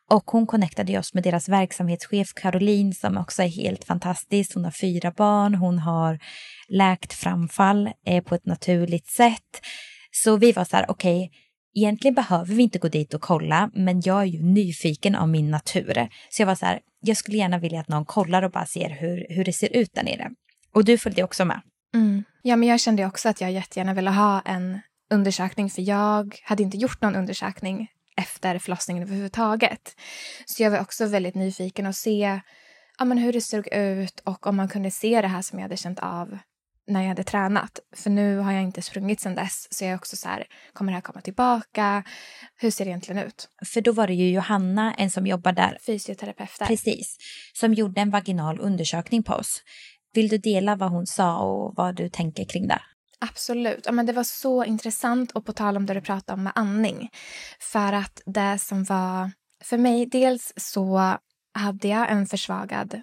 Och hon connectade oss med deras verksamhetschef Caroline som också är helt fantastisk. Hon har 4 barn, hon har läkt framfall på ett naturligt sätt. Så vi var så här, okej, egentligen behöver vi inte gå dit och kolla, men jag är ju nyfiken av min natur. Så jag var så här, jag skulle gärna vilja att någon kollar och bara ser hur det ser ut där nere. Och du följde också med.
Ja, men jag kände också att jag jättegärna ville ha en undersökning, för jag hade inte gjort någon undersökning efter förlossningen överhuvudtaget. Så jag var också väldigt nyfiken att se hur det såg ut och om man kunde se det här som jag hade känt av när jag hade tränat. För nu har jag inte sprungit sedan dess, så jag är också så här, kommer det här komma tillbaka? Hur ser det egentligen ut?
För då var det ju Johanna, en som jobbar där.
Fysioterapeut där.
Precis, som gjorde en vaginal undersökning på oss. Vill du dela vad hon sa och vad du tänker kring det?
Absolut. Ja, men det var så intressant, och på tal om det du pratade om med andning. För att det som var för mig, dels så hade jag en försvagad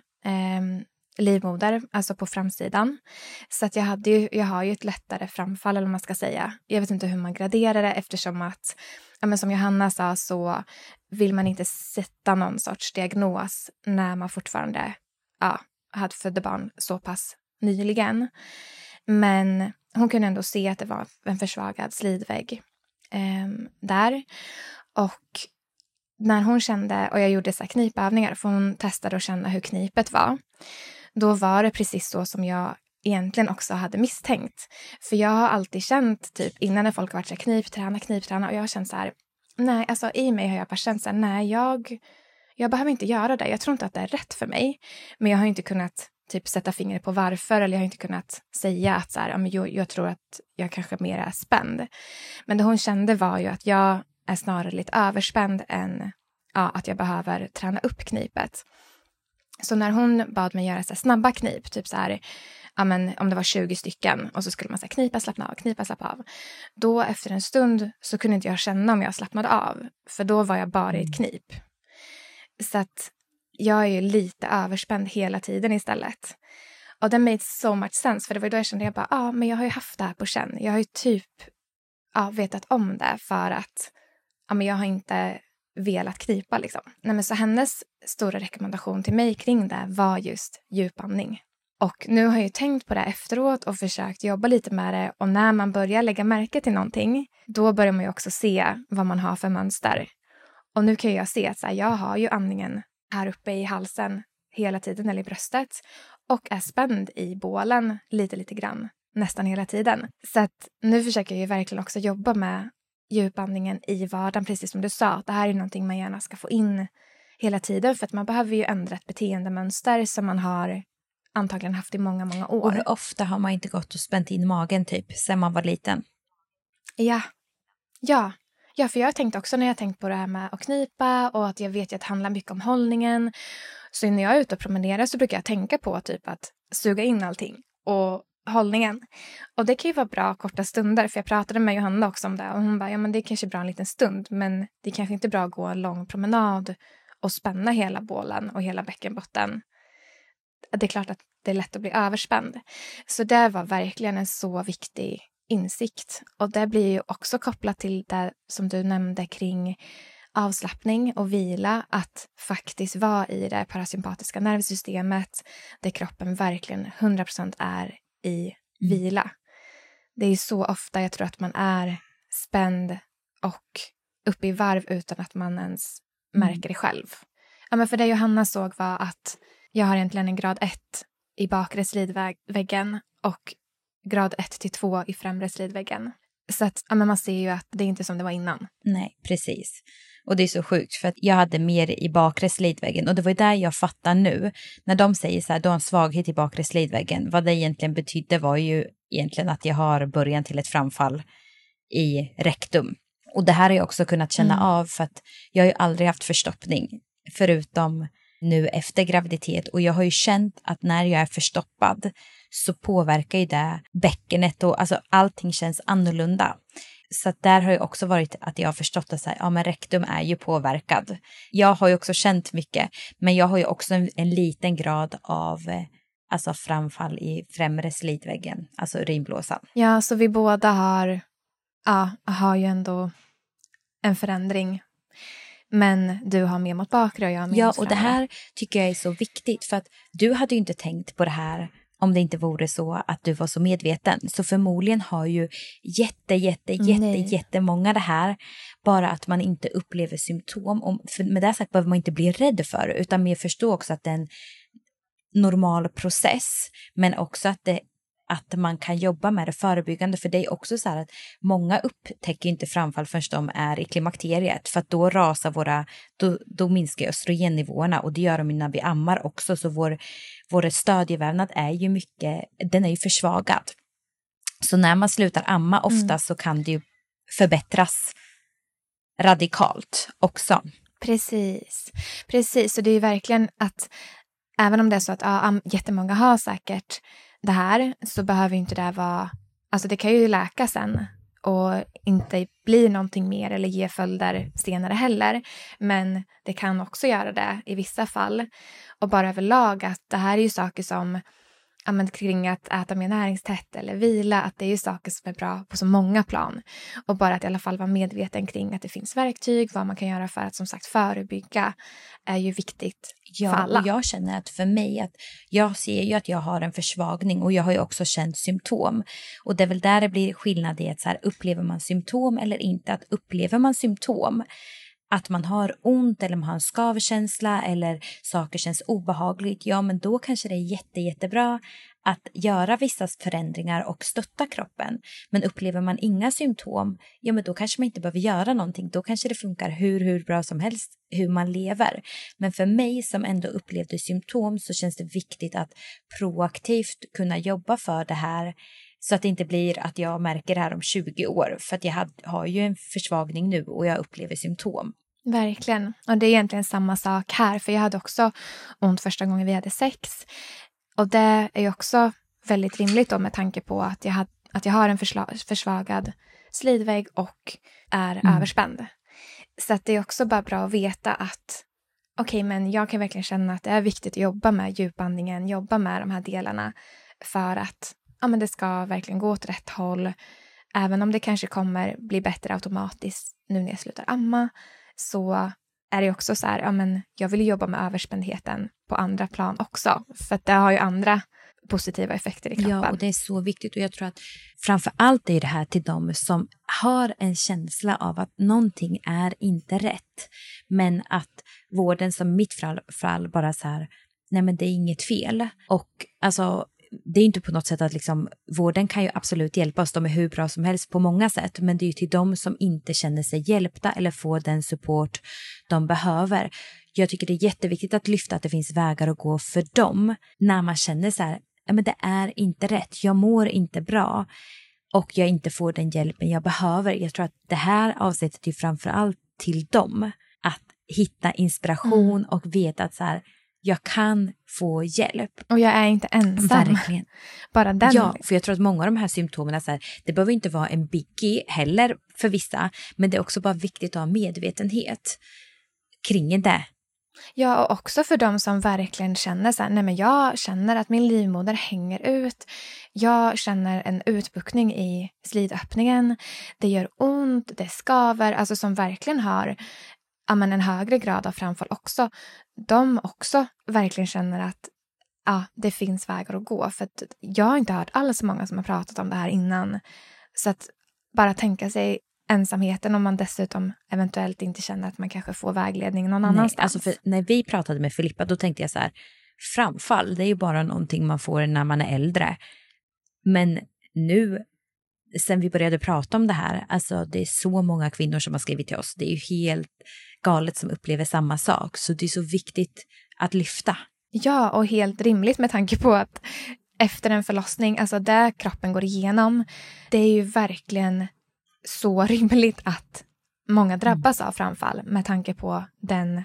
livmoder, alltså på framsidan. Så att jag har ju ett lättare framfall, eller vad man ska säga. Jag vet inte hur man graderar det, eftersom att, som Johanna sa, så vill man inte sätta någon sorts diagnos när man fortfarande hade födda barn så pass nyligen. Men hon kunde ändå se att det var en försvagad slidvägg där. Och när hon kände, och jag gjorde så här knipövningar, för hon testade att känna hur knipet var. Då var det precis så som jag egentligen också hade misstänkt. För jag har alltid känt, typ innan när folk har varit så här, knipträna, och jag har känt så här, nej, alltså i mig har jag bara känt så här, nej, jag behöver inte göra det. Jag tror inte att det är rätt för mig. Men jag har inte kunnat typ sätta fingret på varför, eller jag har inte kunnat säga att så här, jag tror att jag kanske mer är spänd. Men det hon kände var ju att jag är snarare lite överspänd än att jag behöver träna upp knipet. Så när hon bad mig göra så här snabba knip, typ så här, om det var 20 stycken och så skulle man säga knipa, slappna av. Då efter en stund så kunde inte jag känna om jag slappnade av, för då var jag bara i ett knip. Så att jag är ju lite överspänd hela tiden istället. Och det made so much sense, för det var då jag kände, men jag har ju haft det här på känn. Jag har ju typ vetat om det, för att men jag har inte velat knipa liksom. Nej, men så hennes stora rekommendation till mig kring det var just djupandning. Och nu har jag ju tänkt på det efteråt och försökt jobba lite med det. Och när man börjar lägga märke till någonting, då börjar man ju också se vad man har för mönster. Och nu kan jag se att så här, jag har ju andningen här uppe i halsen hela tiden, eller i bröstet. Och är spänd i bålen lite grann, nästan hela tiden. Så att nu försöker jag ju verkligen också jobba med djupandningen i vardagen, precis som du sa. Det här är någonting man gärna ska få in hela tiden, för att man behöver ju ändra ett beteendemönster som man har antagligen haft i många, många år.
Och hur ofta har man inte gått och spänt in magen typ sen man var liten?
Ja, för jag har tänkt också, när jag tänkt på det här med att knipa, och att jag vet ju att det handlar mycket om hållningen. Så när jag är ute och promenerar så brukar jag tänka på typ att suga in allting och hållningen. Och det kan ju vara bra korta stunder, för jag pratade med Johanna också om det, och hon bara, men det är kanske bra en liten stund, men det är kanske inte bra att gå en lång promenad och spänna hela bålen och hela bäckenbotten. Det är klart att det är lätt att bli överspänd. Så det var verkligen en så viktig insikt. Och det blir ju också kopplat till det som du nämnde kring avslappning och vila, att faktiskt vara i det parasympatiska nervsystemet där kroppen verkligen 100% är i vila. Det är så ofta jag tror att man är spänd och uppe i varv utan att man ens märker det själv. Ja, men för det Johanna såg var att jag har egentligen en grad 1 i bakre slidväggen och grad 1-2 i främre slidväggen. Så att man ser ju att det är inte som det var innan.
Nej, precis. Och det är så sjukt, för att jag hade mer i bakre slidväggen. Och det var ju där jag fattar nu. När de säger så här, du har en svaghet i bakre slidväggen. Vad det egentligen betydde var ju egentligen att jag har början till ett framfall i rektum. Och det här har jag också kunnat känna av, för att jag har ju aldrig haft förstoppning. Förutom nu efter graviditet. Och jag har ju känt att när jag är förstoppad så påverkar ju det bäckenet, och alltså allting känns annorlunda. Så att där har ju också varit att jag har förstått att så här, men rektum är ju påverkad. Jag har ju också känt mycket, men jag har ju också en liten grad av alltså framfall i främre slidväggen, alltså urinblåsan.
Ja, så vi båda har ju ändå en förändring. Men du har mer mot bakre och jag har mer
Ja,
mot
och det
framre.
här tycker jag är så viktigt. För att du hade ju inte tänkt på det här om det inte vore så att du var så medveten. Så förmodligen har ju jättemånga det här. Bara att man inte upplever symptom. För med det sagt behöver man inte bli rädd för det. Utan mer förstå också att det är en normal process. Men också att man kan jobba med det förebyggande. För det är också så här att många upptäcker inte framfall förrän de är i klimakteriet. För att då rasar då minskar östrogennivåerna. Och det gör de när vi ammar också. Så vår stödjevävnad är ju den är ju försvagad. Så när man slutar amma ofta så kan det ju förbättras radikalt också.
Precis. Så det är ju verkligen att även om det är så att jättemånga har säkert det här, så behöver inte det vara, alltså det kan ju läka sen och inte bli någonting mer eller ge följder senare heller. Men det kan också göra det i vissa fall. Och bara överlag att det här är ju saker som kring att äta mer näringstätt eller vila, att det är ju saker som är bra på så många plan. Och bara att i alla fall vara medveten kring att det finns verktyg, vad man kan göra för att som sagt förebygga är ju viktigt för alla.
Och jag känner att för mig, att jag ser ju att jag har en försvagning och jag har ju också känt symptom. Och det är väl där det blir skillnad i att så här, upplever man symptom eller inte. Att upplever man symptom, att man har ont eller man har en skavkänsla eller saker känns obehagligt, ja men då kanske det är jättebra att göra vissa förändringar och stötta kroppen. Men upplever man inga symptom, ja men då kanske man inte behöver göra någonting. Då kanske det funkar hur bra som helst hur man lever. Men för mig som ändå upplevde symptom så känns det viktigt att proaktivt kunna jobba för det här. Så att det inte blir att jag märker det här om 20 år. För att jag har ju en försvagning nu och jag upplever symptom.
Verkligen. Och det är egentligen samma sak här. För jag hade också ont första gången vi hade sex. Och det är ju också väldigt rimligt då med tanke på att jag har en försvagad slidvägg och är överspänd. Så att det är också bara bra att veta att men jag kan verkligen känna att det är viktigt att jobba med djupandningen, jobba med de här delarna för att det ska verkligen gå åt rätt håll. Även om det kanske kommer bli bättre automatiskt nu när jag slutar amma, så är det också så här, jag vill jobba med överspändheten på andra plan också. För att det har ju andra positiva effekter i kroppen.
Ja, och det är så viktigt. Och jag tror att framför allt är det här till dem som har en känsla av att någonting är inte rätt. Men att vården som mitt fall bara så här, nej men det är inget fel. Och alltså det är inte på något sätt att liksom, vården kan ju absolut hjälpa oss, de är hur bra som helst på många sätt, men det är ju till dem som inte känner sig hjälpta eller får den support de behöver. Jag tycker det är jätteviktigt att lyfta att det finns vägar att gå för dem när man känner så här, men det är inte rätt, jag mår inte bra och jag inte får den hjälpen jag behöver. Jag tror att det här avsättet är framförallt till dem att hitta inspiration och veta att så här, jag kan få hjälp.
Och jag är inte ensam.
Verkligen.
Bara den.
Ja, för jag tror att många av de här symptomen, så här, det behöver inte vara en biggie heller för vissa. Men det är också bara viktigt att ha medvetenhet kring det.
Ja, och också för de som verkligen känner så här, nej men jag känner att min livmoder hänger ut. Jag känner en utbuktning i slidöppningen. Det gör ont, det skaver. Alltså som verkligen har en högre grad av framfall också. De också verkligen känner att det finns vägar att gå. För att jag har inte hört alls så många som har pratat om det här innan. Så att bara tänka sig ensamheten om man dessutom eventuellt inte känner att man kanske får vägledning någon annanstans.
Alltså för när vi pratade med Filippa, då tänkte jag så här, framfall, det är ju bara någonting man får när man är äldre. Men nu, sen vi började prata om det här, alltså det är så många kvinnor som har skrivit till oss. Det är ju helt galet som upplever samma sak. Så det är så viktigt att lyfta. Ja,
och helt rimligt med tanke på att efter en förlossning, alltså där kroppen går igenom, det är ju verkligen så rimligt att många drabbas av framfall med tanke på den,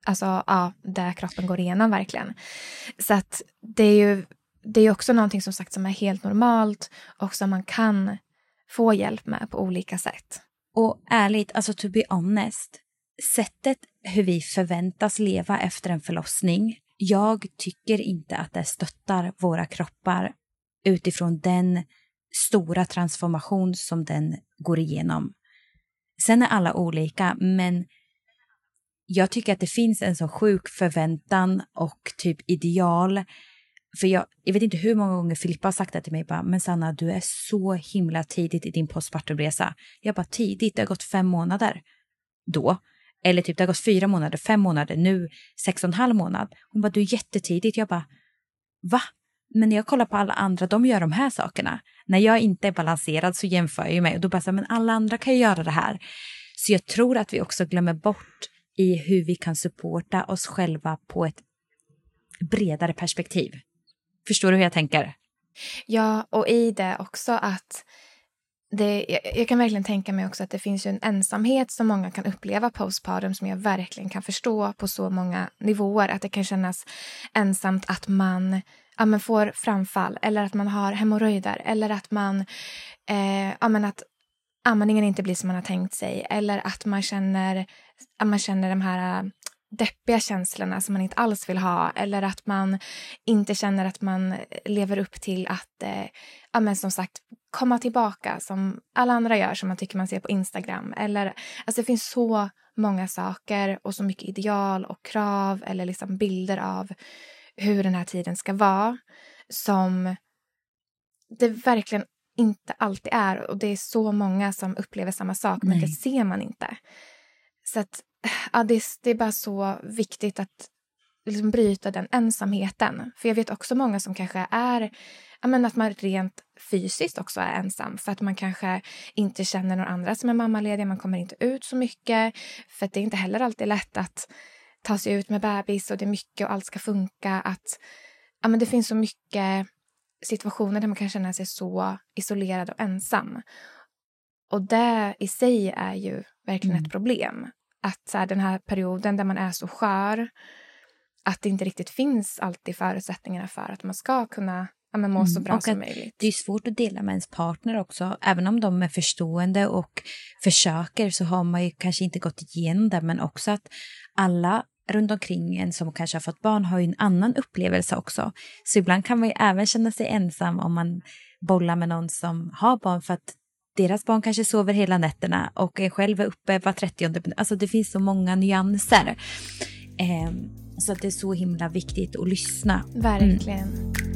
där kroppen går igenom verkligen. Så att det är också någonting som sagt som är helt normalt och som man kan få hjälp med på olika sätt.
Och ärligt, alltså to be honest, sättet hur vi förväntas leva efter en förlossning, jag tycker inte att det stöttar våra kroppar utifrån den stora transformation som den går igenom. Sen är alla olika, men jag tycker att det finns en så sjuk förväntan och typ ideal. För jag vet inte hur många gånger Filippa har sagt det till mig. Bara, men Sanna, du är så himla tidigt i din postpartumresa. Jag bara, tidigt, det har gått 5 månader. Då. Eller typ det har gått 4 månader, 5 månader, nu 6,5 månad. Hon bara, du är jättetidigt. Jag bara, va? Men när jag kollar på alla andra, de gör de här sakerna. När jag inte är balanserad så jämför jag mig. Och då bara så, men alla andra kan ju göra det här. Så jag tror att vi också glömmer bort i hur vi kan supporta oss själva på ett bredare perspektiv. Förstår du hur jag tänker?
Ja, och i det också att jag kan verkligen tänka mig också att det finns ju en ensamhet som många kan uppleva postpartum som jag verkligen kan förstå på så många nivåer. Att det kan kännas ensamt att man får framfall eller att man har hemorrojder eller att att amningen inte blir som man har tänkt sig eller att man känner de här deppiga känslorna som man inte alls vill ha eller att man inte känner att man lever upp till att som sagt komma tillbaka som alla andra gör som man tycker man ser på Instagram eller alltså det finns så många saker och så mycket ideal och krav eller liksom bilder av hur den här tiden ska vara som det verkligen inte alltid är och det är så många som upplever samma sak men det ser man inte. Så att det är bara så viktigt att liksom bryta den ensamheten. För jag vet också många som kanske är att man rent fysiskt också är ensam. För att man kanske inte känner några andra som är mammalediga. Man kommer inte ut så mycket. För att det är inte heller alltid lätt att ta sig ut med bebis. Och det är mycket och allt ska funka. Det finns så mycket situationer där man kan känna sig så isolerad och ensam. Och det i sig är ju verkligen ett problem. Att den här perioden där man är så skör att det inte riktigt finns alltid förutsättningarna för att man ska kunna må så bra som möjligt.
Det är svårt att dela med ens partner också. Även om de är förstående och försöker så har man ju kanske inte gått igenom det. Men också att alla runt omkring en som kanske har fått barn har ju en annan upplevelse också. Så ibland kan man ju även känna sig ensam om man bollar med någon som har barn för att deras barn kanske sover hela nätterna och är själv uppe var 30:e. Alltså det finns så många nyanser. Så att det är så himla viktigt att lyssna.
Verkligen.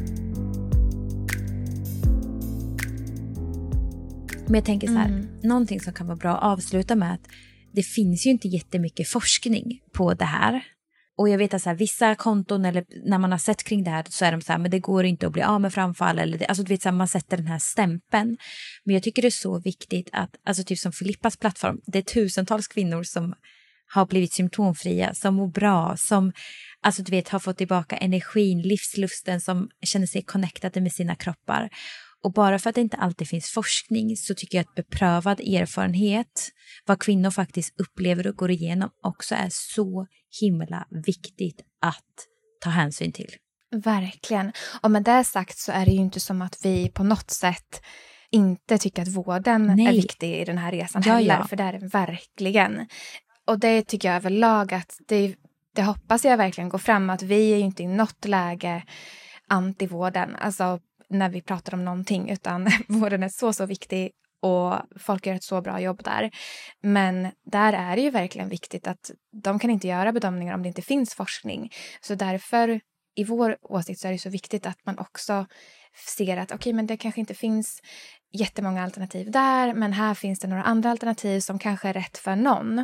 Men jag tänker så här, någonting som kan vara bra att avsluta med att det finns ju inte jättemycket forskning på det här. Och jag vet att så här, vissa konton eller när man har sett kring det här så är de så här, men det går inte att bli av med framfall. Eller det, alltså du vet så här, man sätter den här stämpeln. Men jag tycker det är så viktigt att, alltså typ som Filippas plattform, det är tusentals kvinnor som har blivit symptomfria, som mår bra, som alltså du vet har fått tillbaka energin, livslusten, som känner sig connectade med sina kroppar. Och bara för att det inte alltid finns forskning så tycker jag att beprövad erfarenhet, vad kvinnor faktiskt upplever och går igenom, också är så himla viktigt att ta hänsyn till.
Verkligen. Och med det sagt så är det ju inte som att vi på något sätt inte tycker att vården är viktig i den här resan heller. Ja. För det är det verkligen. Och det tycker jag överlag att det hoppas jag verkligen går fram att vi är ju inte i något läge antivården. Alltså när vi pratar om någonting, utan vården är så viktig och folk gör ett så bra jobb där. Men där är det ju verkligen viktigt att de kan inte göra bedömningar om det inte finns forskning. Så därför i vår åsikt så är det så viktigt att man också ser att okej, men det kanske inte finns jättemånga alternativ där, men här finns det några andra alternativ som kanske är rätt för någon.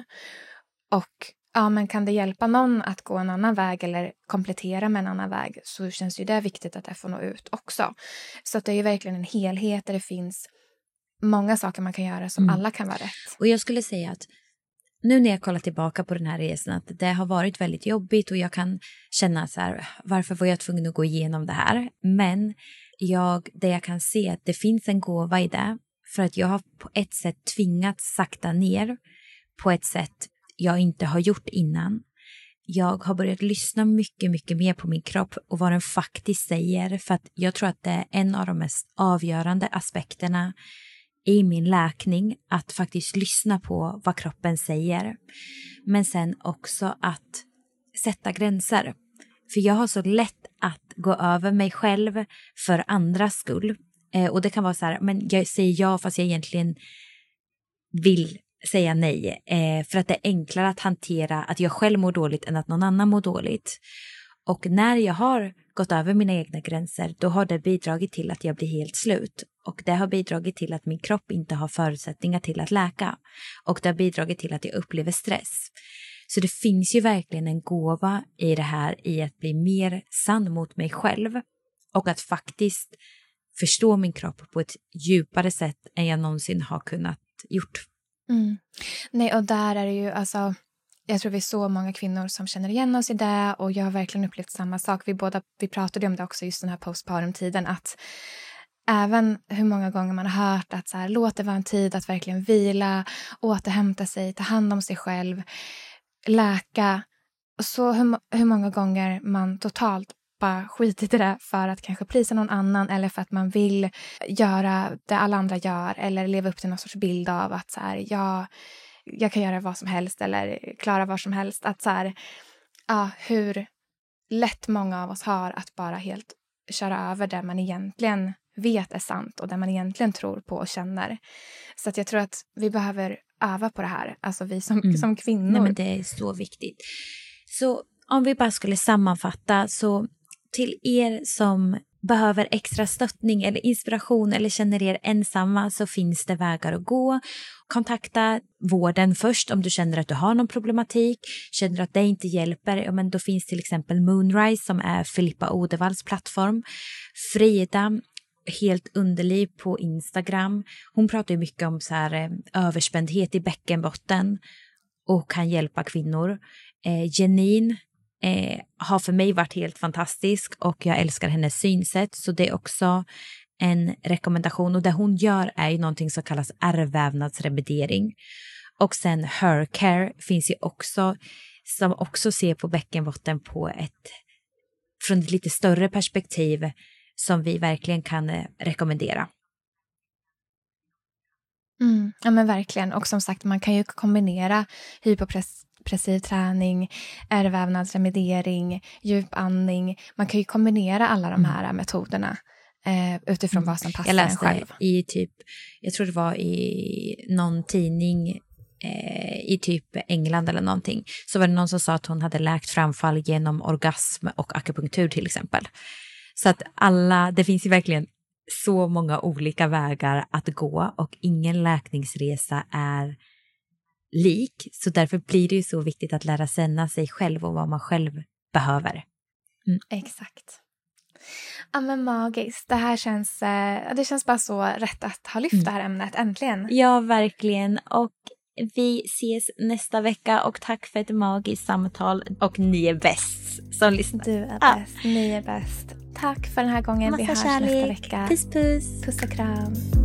Och ja, men kan det hjälpa någon att gå en annan väg eller komplettera med en annan väg, så känns ju det viktigt att det får nå ut också. Så att det är ju verkligen en helhet där det finns många saker man kan göra som alla kan vara rätt.
Och jag skulle säga att nu när jag kollar tillbaka på den här resan att det har varit väldigt jobbigt och jag kan känna så här, varför var jag tvungen att gå igenom det här? Men det jag kan se att det finns en gåva i det, för att jag har på ett sätt tvingats sakta ner på ett sätt jag inte har gjort innan. Jag har börjat lyssna mycket, mycket mer på min kropp och vad den faktiskt säger, för att jag tror att det är en av de mest avgörande aspekterna i min läkning, att faktiskt lyssna på vad kroppen säger. Men sen också att sätta gränser. För jag har så lätt att gå över mig själv för andras skull. Och det kan vara så här, men jag säger ja fast jag egentligen vill säga nej. För att det är enklare att hantera att jag själv mår dåligt än att någon annan mår dåligt. Och när jag har gått över mina egna gränser, då har det bidragit till att jag blir helt slut. Och det har bidragit till att min kropp inte har förutsättningar till att läka. Och det har bidragit till att jag upplever stress. Så det finns ju verkligen en gåva i det här, i att bli mer sann mot mig själv. Och att faktiskt förstå min kropp på ett djupare sätt än jag någonsin har kunnat gjort.
Nej, och där är det ju alltså... Jag tror vi är så många kvinnor som känner igen oss i det, och jag har verkligen upplevt samma sak. Vi pratade om det också just den här postpartum-tiden, att även hur många gånger man har hört att så här, låt det vara en tid att verkligen vila, återhämta sig, ta hand om sig själv, läka. Och så hur många gånger man totalt bara skitit i det för att kanske prisa någon annan, eller för att man vill göra det alla andra gör, eller leva upp till någon sorts bild av att så här, jag kan göra vad som helst eller klara vad som helst. Att så här, hur lätt många av oss har att bara helt köra över det man egentligen vet är sant och det man egentligen tror på och känner. Så att jag tror att vi behöver öva på det här. Alltså vi som kvinnor.
Nej, men det är så viktigt. Så om vi bara skulle sammanfatta, så till er som behöver extra stöttning eller inspiration eller känner er ensamma, så finns det vägar att gå. Kontakta vården först om du känner att du har någon problematik. Känner att det inte hjälper, ja, men då finns till exempel Moonrise som är Filippa Odevalls plattform. Frida, helt underliv på Instagram. Hon pratar ju mycket om så här, överspändhet i bäckenbotten och kan hjälpa kvinnor. Janine har för mig varit helt fantastisk och jag älskar hennes synsätt, så det är också en rekommendation. Och det hon gör är ju någonting som kallas ärrvävnadsremediering. Och sen Her Care finns ju också, som också ser på bäckenbotten från ett lite större perspektiv, som vi verkligen kan rekommendera.
Ja, men verkligen. Och som sagt, man kan ju kombinera hypopressiv träning, ärrvävnadsremediering, djupandning. Man kan ju kombinera alla de här metoderna utifrån vad som passar en själv.
Jag tror det var i någon tidning i typ England eller någonting, så var det någon som sa att hon hade läkt framfall genom orgasm och akupunktur till exempel. Så att det finns ju verkligen så många olika vägar att gå, och ingen läkningsresa är lik. Så därför blir det ju så viktigt att lära känna sig själv och vad man själv behöver.
Exakt. Ja, men magiskt. Det här känns bara så rätt att ha lyft det här ämnet äntligen.
Ja, verkligen. Och vi ses nästa vecka, och tack för ett magiskt samtal. Och ni är bäst som lyssnar.
Du är bäst. Ni är bäst. Tack för den här gången.
Massa
vi hörs
kärlek.
Nästa vecka.
Puss, puss.
Puss och kram.